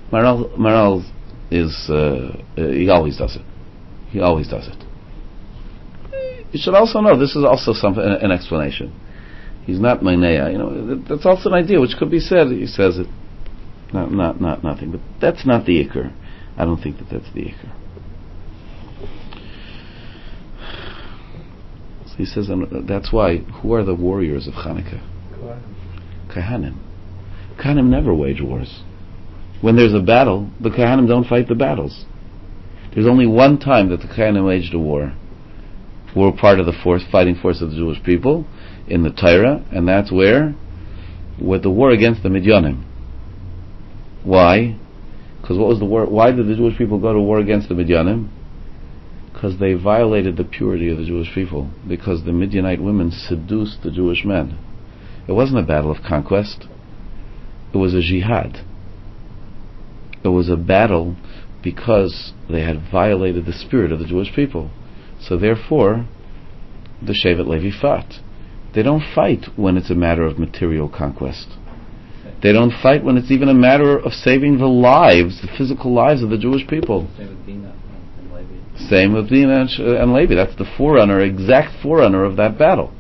A: Maral is he always does it. He always does it. You should also know this is also an explanation. He's not Mainea. That's also an idea which could be said. He says it. Not nothing. But that's not the Iker. I don't think that's the Iker. So he says that's why. Who are the warriors of Hanukkah? Kahanim. Kahanim never wage wars. When there's a battle, the Kahanim don't fight the battles. There's only one time that the Kahanim waged a war. Were part of the fighting force of the Jewish people in the Torah, and that's where? With the war against the Midyanim. Why? Because what was the war? Why did the Jewish people go to war against the Midyanim? Because they violated the purity of the Jewish people. Because the Midianite women seduced the Jewish men. It wasn't a battle of conquest. It was a jihad. It was a battle because they had violated the spirit of the Jewish people. So therefore, the Shevet Levi fought. They don't fight when it's a matter of material conquest. They don't fight when it's even a matter of saving the lives, the physical lives of the Jewish people.
B: Same with Dina and Levi.
A: Same with Dina and Levi. That's the forerunner, exact forerunner of that battle.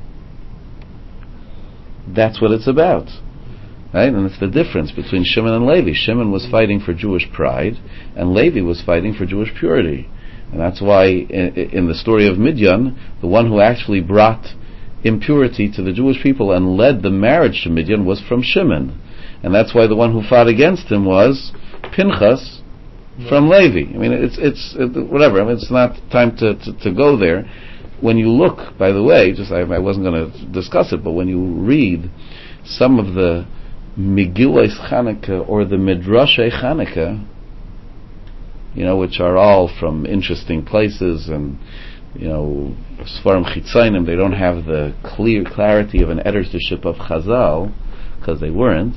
A: That's what it's about. Right? And it's the difference between Shimon and Levi. Shimon was fighting for Jewish pride, and Levi was fighting for Jewish purity. And that's why in the story of Midian, the one who actually brought impurity to the Jewish people and led the marriage to Midian was from Shimon. And that's why the one who fought against him was Pinchas from Levi. I mean, it's whatever. I mean, it's not time to go there. When you look, by the way, I wasn't going to discuss it, but when you read some of the Megillah Chanukah or the Midrashay Chanukah, which are all from interesting places, and Sfarim Chitzainim, they don't have the clarity of an editorship of Chazal, because they weren't.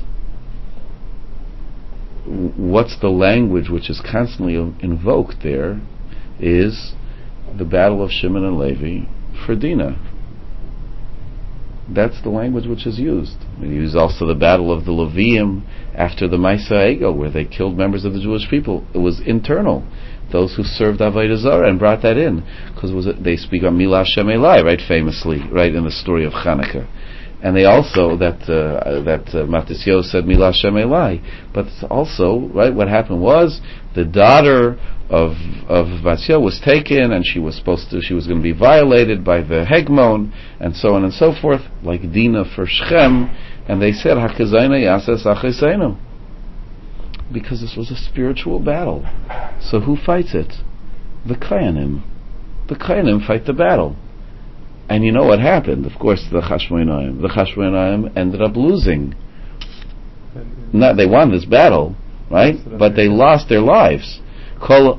A: What's the language which is constantly invoked there is the battle of Shimon and Levi for Dina. That's the language which is used. We use also the battle of the Leviim after the Maisa Ego, where they killed members of the Jewish people. It was internal. Those who served Avodah Zarah and brought that in, because they speak on Milah Shem Elai, right, famously, right, in the story of Chanukah. And they also that Matisyahu said Milah Shem Elai, but also, right, what happened was the daughter of Matisyahu was taken, and she was going to be violated by the Hegmon, and so on and so forth, like Dina for Shechem, and they said Hakazayna Yases Acheseinu, because this was a spiritual battle. So who fights it? The Kayanim. The Kayanim fight the battle. And you know what happened? Of course, the Chashmonaim. The Chashmonaim ended up losing. They won this battle, right? But they lost their lives. The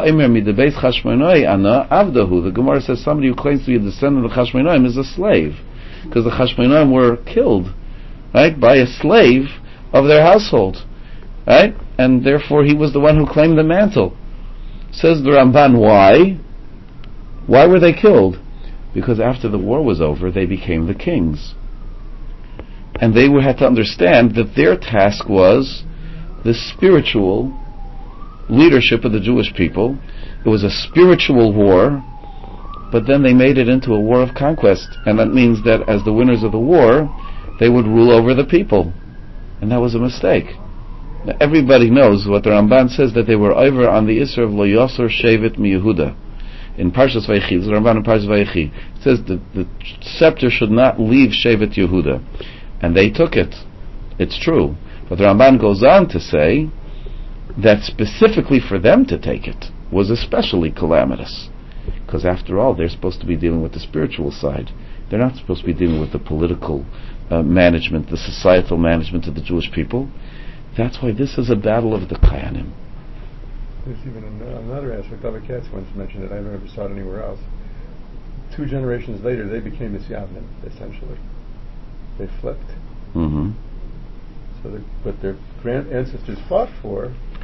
A: Gemara says somebody who claims to be a descendant of the Chashmonaim is a slave, because the Chashmonaim were killed, right, by a slave of their household, right? And therefore he was the one who claimed the mantle. Says the Ramban, why? Why were they killed? Because after the war was over, they became the kings. And they had to understand that their task was the spiritual leadership of the Jewish people. It was a spiritual war, but then they made it into a war of conquest. And that means that as the winners of the war, they would rule over the people. And that was a mistake. Now, everybody knows what the Ramban says, that they were over on the Isra of Lo Yosor Shevet Mi Yehuda. In Parshas Vayechi, the Ramban in Parshas Vayechi, it says that the scepter should not leave Shevet Yehuda. And they took it. It's true. But the Ramban goes on to say that specifically for them to take it was especially calamitous. Because after all, they're supposed to be dealing with the spiritual side. They're not supposed to be dealing with the political management, the societal management of the Jewish people. That's why this is a battle of the Kayanim.
C: There's even another aspect. David Katz once mentioned it. I never saw it anywhere else. 2 generations later, they became Misyavnim, essentially. They flipped.
A: Mm-hmm.
C: But their ancestors fought for,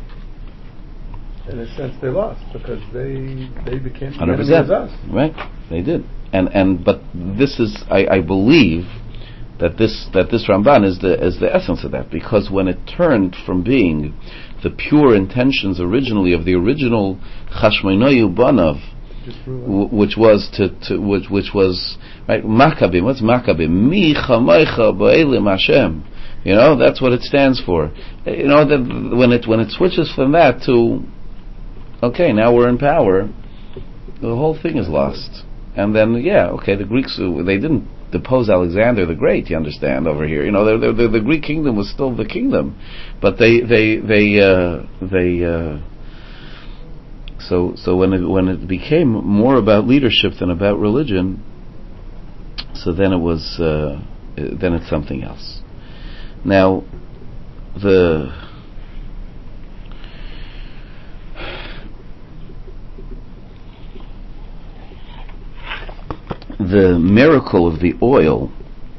C: in a sense, they lost, because they became the enemies of us.
A: Right, they did. But this is, I believe, that this Ramban is the essence of that, because when it turned from being the pure intentions originally of the original Chashmonayu Banav, which was right, Maccabim. What's Maccabim? Mi chamaycha ba'elim Hashem. That's what it stands for. That when it switches from that to, okay, now we're in power, the whole thing is lost. And then, the Greeks, they didn't depose Alexander the Great, you understand, over here. The Greek kingdom was still the kingdom, but so when it became more about leadership than about religion, so then it's something else. Now, the miracle of the oil,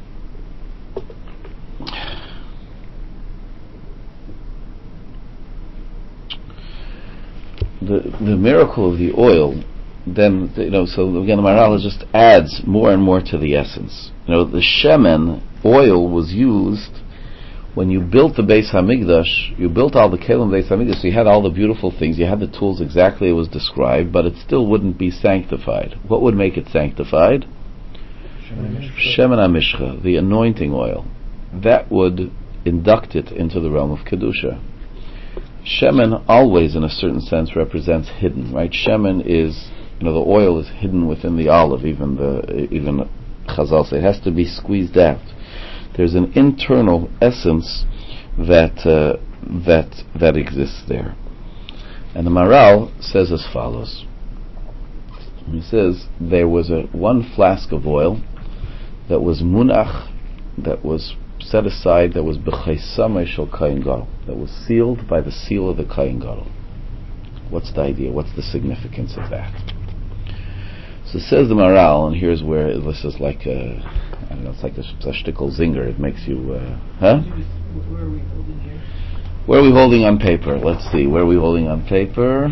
A: the miracle of the oil, then, so again the Maharal just adds more and more to the essence. The shemen, oil, was used when you built the Beis Hamikdash. You built all the kelim Beis Hamikdash, so you had all the beautiful things, you had the tools exactly as was described, but it still wouldn't be sanctified. What would make it sanctified? Shemen HaMishcha, the anointing oil. That would induct it into the realm of Kedusha. Shemen always, in a certain sense, represents hidden, right? Shemen is, the oil is hidden within the olive, even Chazal say it has to be squeezed out. There's an internal essence that exists there. And the Maharal says as follows. He says there was one flask of oil that was munach, that was set aside, that was b'chaisamei shel Kohen Gadol, that was sealed by the seal of the Kohen Gadol. What's the idea? What's the significance of that? So says the Maharal, and here's where this is like it's like a shtickle zinger. It makes you, Where are we holding here? Where are we holding on paper? Let's see. Where are we holding on paper?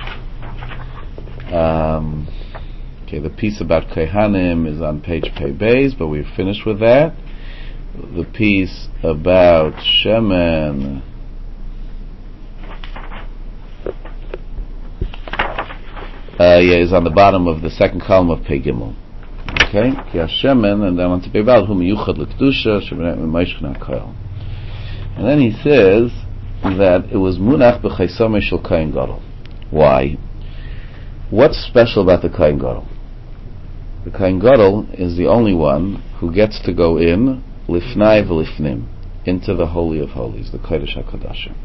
A: The piece about Kohanim is on page Pei Beis, but we're finished with that. The piece about Shemen is on the bottom of the second column of Pei Gimel. Okay, Ki Hashemen, and then on to Pei Bal, Hu Miyuchad L'Kedusha, Shemen Meishchna Koel. And then he says that it was Munach B'Chaisamei Shel Kohen Gadol. Why? What's special about the Kohen Gadol? The Kohen Gadol is the only one who gets to go in Lifnai V'Lifnim, into the Holy of Holies, the Kodesh HaKodashim.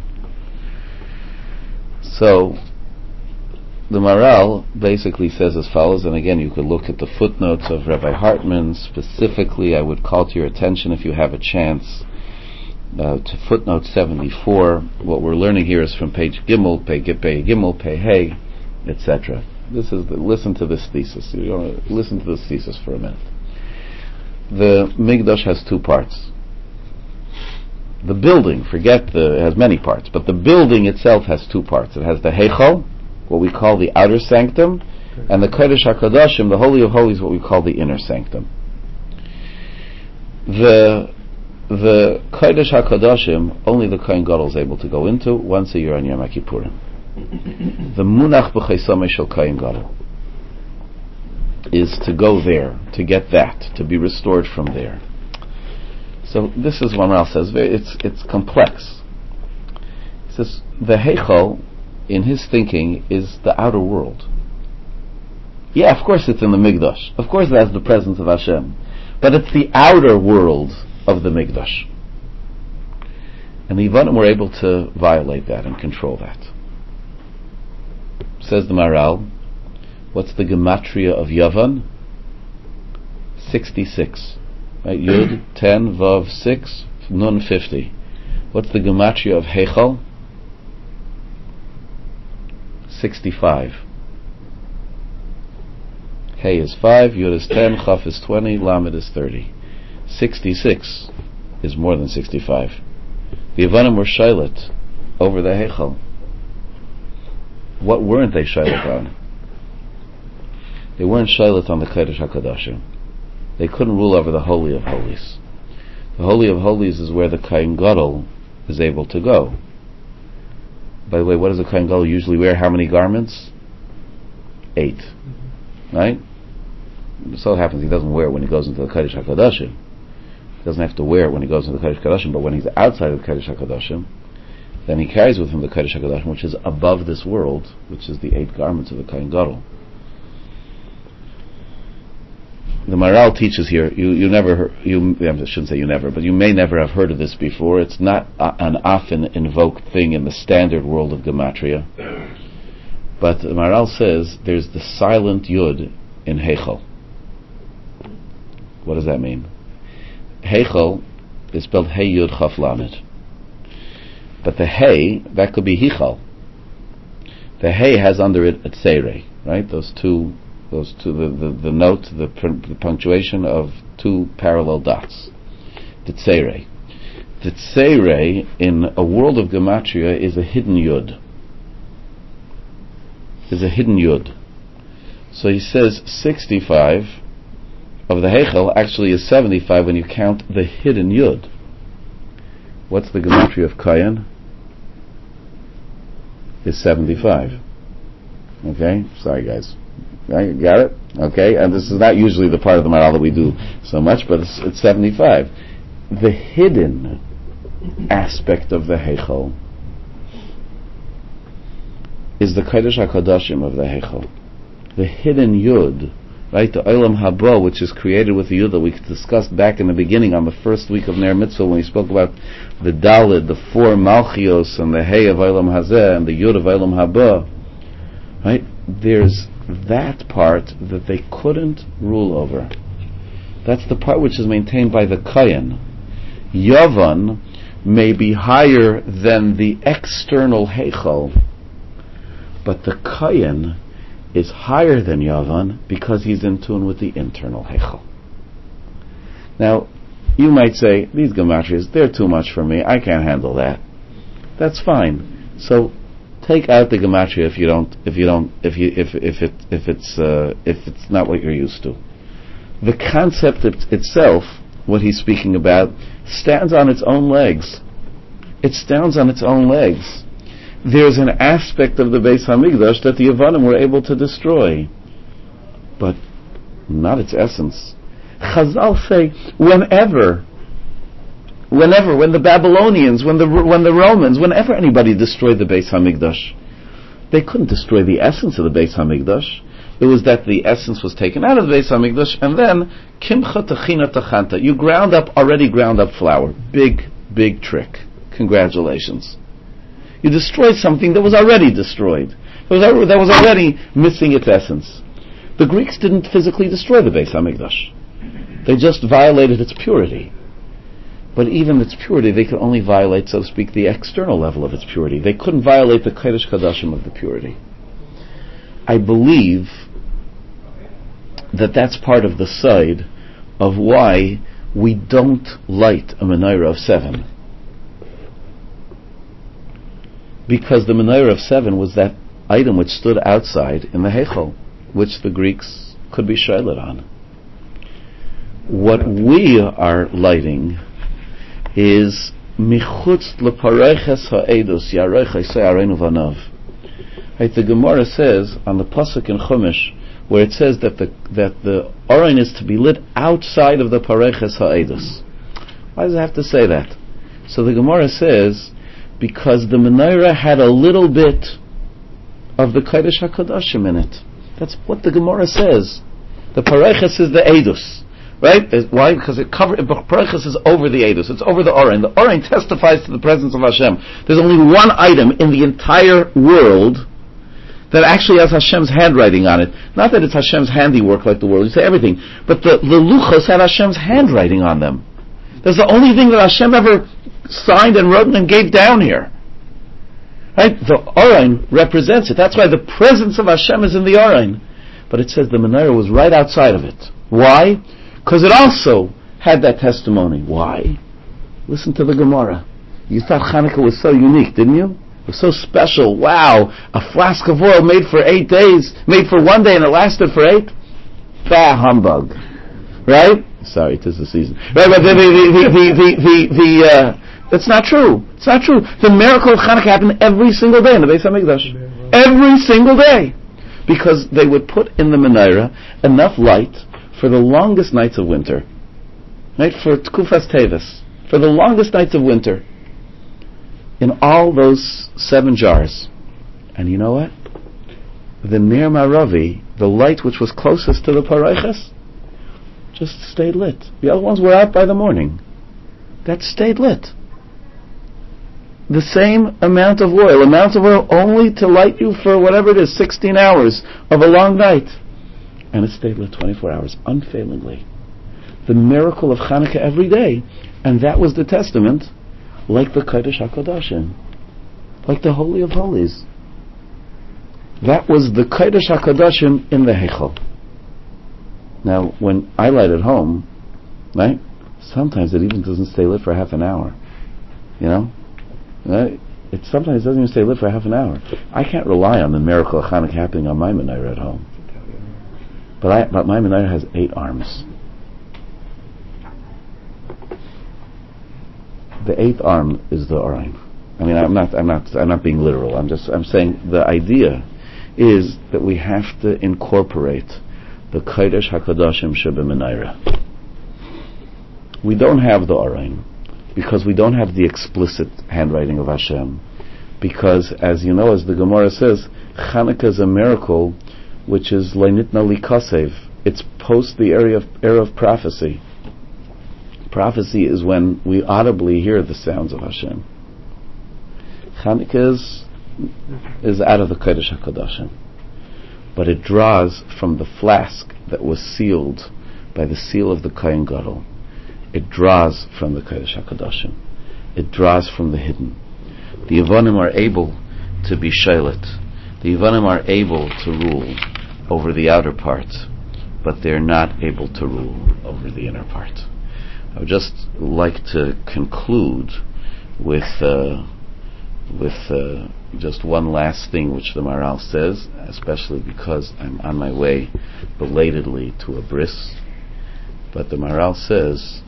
A: So the Maharal basically says as follows, and again you could look at the footnotes of Rabbi Hartman. Specifically, I would call to your attention, if you have a chance, to footnote 74. What we're learning here is from page Gimel, Pei Gimel, Pei Hey, etc. Listen to this thesis. Listen to this thesis for a minute. The Mikdash has two parts. The building, it has many parts, but the building itself has two parts. It has the Heichal, what we call the outer sanctum, and the Kodesh HaKodashim, the Holy of Holies, what we call the inner sanctum. The Kodesh HaKodashim, only the Kohen Gadol is able to go into once a year on Yom Kippurim. The Munach B'Chaisamei Shel Kohen Gadol is to go there, to get that, to be restored from there. So this is what Maharal says. It's complex. He says the Heichal, in his thinking, is the outer world. Yeah, of course it's in the Mikdash. Of course it has the presence of Hashem. But it's the outer world of the Mikdash. And the Yevanim were able to violate that and control that. Says the Maharal, what's the gematria of Yavan? 66. Right? Yud 10, Vav 6, Nun 50. What's the gematria of Heichal? 65. Hey is 5, Yud is 10, Chaf is 20, Lamed is 30. 66 is more than 65. The Yevanim were shaylet over the Heichal. What weren't they shaylet on? They weren't shaylet on the Kodesh HaKodashim. They couldn't rule over the Holy of Holies. The Holy of Holies is where the Kohen Gadol is able to go. By the way, what does the Kohen Gadol usually wear? How many garments? 8. Right? It so happens he doesn't wear it when he goes into the Kodesh HaKadoshim. He doesn't have to wear it when he goes into the Kodesh HaKadoshim, but when he's outside of the Kodesh HaKadoshim, then he carries with him the Kodesh HaKadoshim, which is above this world, which is the 8 garments of the Kohen Gadol. The Maharal teaches here, I shouldn't say you never, but you may never have heard of this before. It's not an often invoked thing in the standard world of Gematria. But the Maharal says there's the silent Yud in Heichal. What does that mean? Heichal is spelled Hey Yud Chaf Lamed. But the Hey, that could be Hichal. The Hey has under it a Tseirei, right? Those two, the note, the punctuation of 2 parallel dots. The Tseirei. The Tseirei in a world of Gematria is a hidden Yud. Is a hidden Yud. So he says 65 of the Heichel actually is 75 when you count the hidden Yud. What's the Gematria of Kayan? Is 75. Okay? Sorry guys. Right, you got it? Okay? And this is not usually the part of the Maharal that we do so much, but it's 75. The hidden aspect of the Heichel is the Kodesh HaKadoshim of the Heichel. The hidden Yud, right? The Olam Haba, which is created with the Yud that we discussed back in the beginning on the first week of Ner Mitzvah when we spoke about the Daled, the 4 Malchios, and the Hey of Olam Hazeh, and the Yud of Olam Haba. Right? There's that part that they couldn't rule over. That's the part which is maintained by the Kayan. Yavan may be higher than the external Heichal, but the Kayan is higher than Yavan because he's in tune with the internal Heichal. Now, you might say, these Gematrias, they're too much for me, I can't handle that. That's fine. So, take out the Gematria if it's not what you're used to. The concept itself, what he's speaking about, stands on its own legs. It stands on its own legs. There's an aspect of the Beis Hamikdash that the Yavanim were able to destroy, but not its essence. Chazal say, when the Babylonians, when the Romans, whenever anybody destroyed the Beis Hamikdash, they couldn't destroy the essence of the Beis Hamikdash. It was that the essence was taken out of the Beis Hamikdash, and then kimcha techina tachanta. You already ground up flour. Big trick. Congratulations. You destroyed something that was already destroyed. That was already missing its essence. The Greeks didn't physically destroy the Beis Hamikdash. They just violated its purity. But even its purity, they could only violate, so to speak, the external level of its purity. They couldn't violate the Kodesh Kodashim of the purity. I believe that that's part of the side of why we don't light a menorah of 7. Because the menorah of 7 was that item which stood outside in the Heichal, which the Greeks could be shailet on. What we are lighting is michutz lepareches ha'edus yarecha se'areinu vanav. Right, the Gemara says on the pasuk in Chumash, where it says that the Orain is to be lit outside of the pareches ha'edus. Why does it have to say that? So the Gemara says because the menorah had a little bit of the Kodesh HaKodashim in it. That's what the Gemara says. The pareches is the edus. Right? Why? Because Parachas is over the Edus. It's over the Orain. The Orain testifies to the presence of Hashem. There's only one item in the entire world that actually has Hashem's handwriting on it. Not that it's Hashem's handiwork like the world. You say everything. But the Luchos had Hashem's handwriting on them. That's the only thing that Hashem ever signed and wrote and gave down here. Right? The Orain represents it. That's why the presence of Hashem is in the Orain. But it says the menorah was right outside of it. Why? Because it also had that testimony. Why? Listen to the Gemara. You thought Hanukkah was so unique, didn't you? It was so special. Wow, a flask of oil made for 8 days, made for 1 day and it lasted for 8? Bah, humbug. Right? Sorry, it is the season. Right, but that's not true. It's not true. The miracle of Hanukkah happened every single day in the Beis Hamikdash. Every single day. Because they would put in the menorah enough light for the longest nights of winter. Right? For Tkufas Tevis. For the longest nights of winter. In all those 7 jars. And you know what? The Ner Maravi, the light which was closest to the Paraychas, just stayed lit. The other ones were out by the morning. That stayed lit. The same amount of oil only to light you for whatever it is, 16 hours of a long night. And it stayed lit 24 hours, unfailingly. The miracle of Hanukkah every day. And that was the testament, like the Kodesh HaKodashim, like the Holy of Holies. That was the Kodesh HaKodashim in the Heichal. Now, when I light at home, right, sometimes it even doesn't stay lit for half an hour. You know? Right? It sometimes doesn't even stay lit for half an hour. I can't rely on the miracle of Hanukkah happening on my menorah at home. But my menorah has 8 arms. The 8th arm is the Oraim. I mean, I'm not being literal. I'm saying the idea is that we have to incorporate the Kodesh HaKadoshim Sheba Menorah. We don't have the Oraim because we don't have the explicit handwriting of Hashem. Because, as you know, as the Gemara says, Chanukah is a miracle which is Leinitna Likasev. It's post the era of prophecy. Prophecy is when we audibly hear the sounds of Hashem. Chanukah is out of the Kodesh HaKadoshim. But it draws from the flask that was sealed by the seal of the Kohen Gadol. It draws from the Kodesh HaKadoshim. It draws from the hidden. The Yevonim are able to be shaylet. The Yevonim are able to rule over the outer part, but they're not able to rule over the inner part. I would just like to conclude with just one last thing which the Maharal says, especially because I'm on my way belatedly to a bris. But the Maharal says,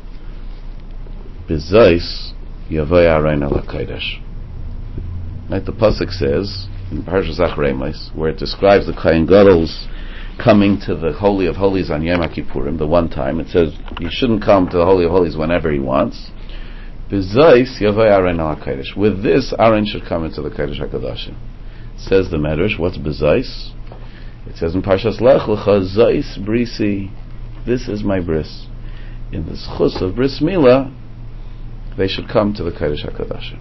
A: B'zais yavoi arein al HaKodesh. Right, the pasuk says in Parshas Acharemos, where it describes the Kohen Gadol's coming to the Holy of Holies on Yom Kippurim, the one time, it says he shouldn't come to the Holy of Holies whenever he wants. B'zais yavoi arein al HaKodesh. With this, Aaron should come into the Kodesh HaKadoshim. Says the Medrash, what's b'zais? It says in Parshas Lech Lecha, Zais brisi, this is my bris. In the schus of bris milah, they should come to the Kodesh HaKadoshim.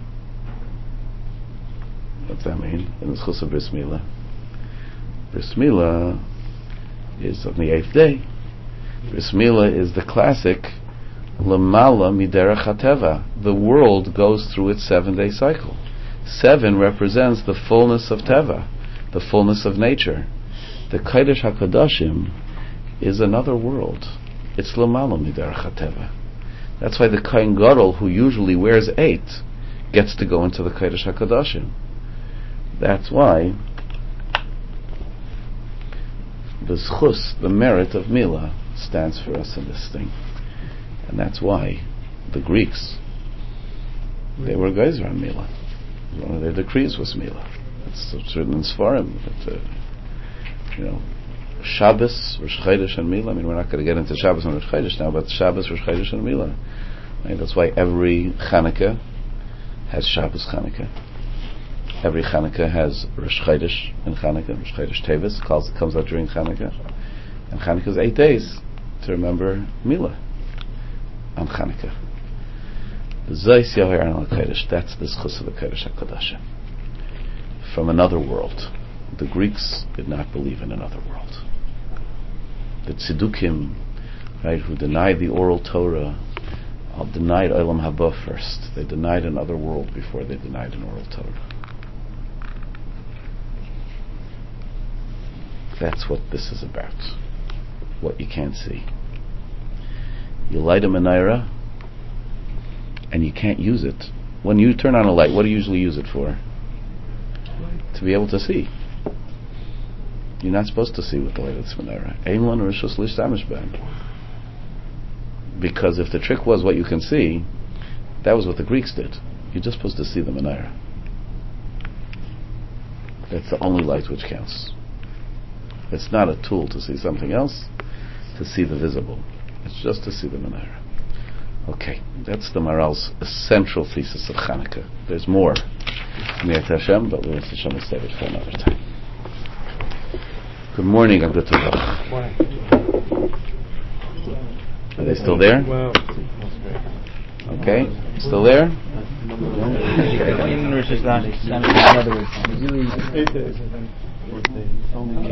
A: What's that mean? In the schus of bris milah? Bris milah is on the 8th day. Bris milah is the classic Lamala Miderech HaTeva. The world goes through its 7-day cycle. 7 represents the fullness of Teva, the fullness of nature. The Kodesh HaKadoshim is another world. It's Lamala Miderech HaTeva. That's why the Kohen Gadol, who usually wears 8, gets to go into the Kodesh HaKadoshim. That's why the schus, the merit of Milah, stands for us in this thing. And that's why the Greeks, they were geyser on Milah. One of their decrees was Milah. It's written in Sfarim. Shabbos, Rosh Chodesh, and Milah. I mean, we're not going to get into Shabbos and Rosh Chodesh now, but Shabbos, Rosh Chodesh, and Milah. Right? That's why every Chanukah has Shabbos Chanukah. Every Chanukah has Rosh Chodesh and Chanukah. Rosh Chodesh Tevis comes out during Chanukah. And Chanukah is 8 days to remember Milah on Chanukah. The Zais Yahweh Aron HaKodesh, that's the schus of the Kodesh HaKodashim. From another world. The Greeks did not believe in another world. The Tzedukim, right, who denied the oral Torah, denied Olam Haba first. They denied another world before they denied an oral Torah. That's what this is about. What you can't see. You light a menorah and you can't use it. When you turn on a light, what do you usually use it for? To be able to see. You're not supposed to see with the light of this menorah. Because if the trick was what you can see, that was what the Greeks did. You're just supposed to see the menorah. That's the only light which counts. It's not a tool to see something else, to see the visible. It's just to see the menorah. Okay, that's the Maral's central thesis of Hanukkah. There's more, Me'at Hashem, but we'll Hashem will save it for another time. Good morning, and good to go. Are they still there?
C: Wow.
A: Okay, still there?
E: In Rosh Hashanah, in other words, really
C: 8 days, I think.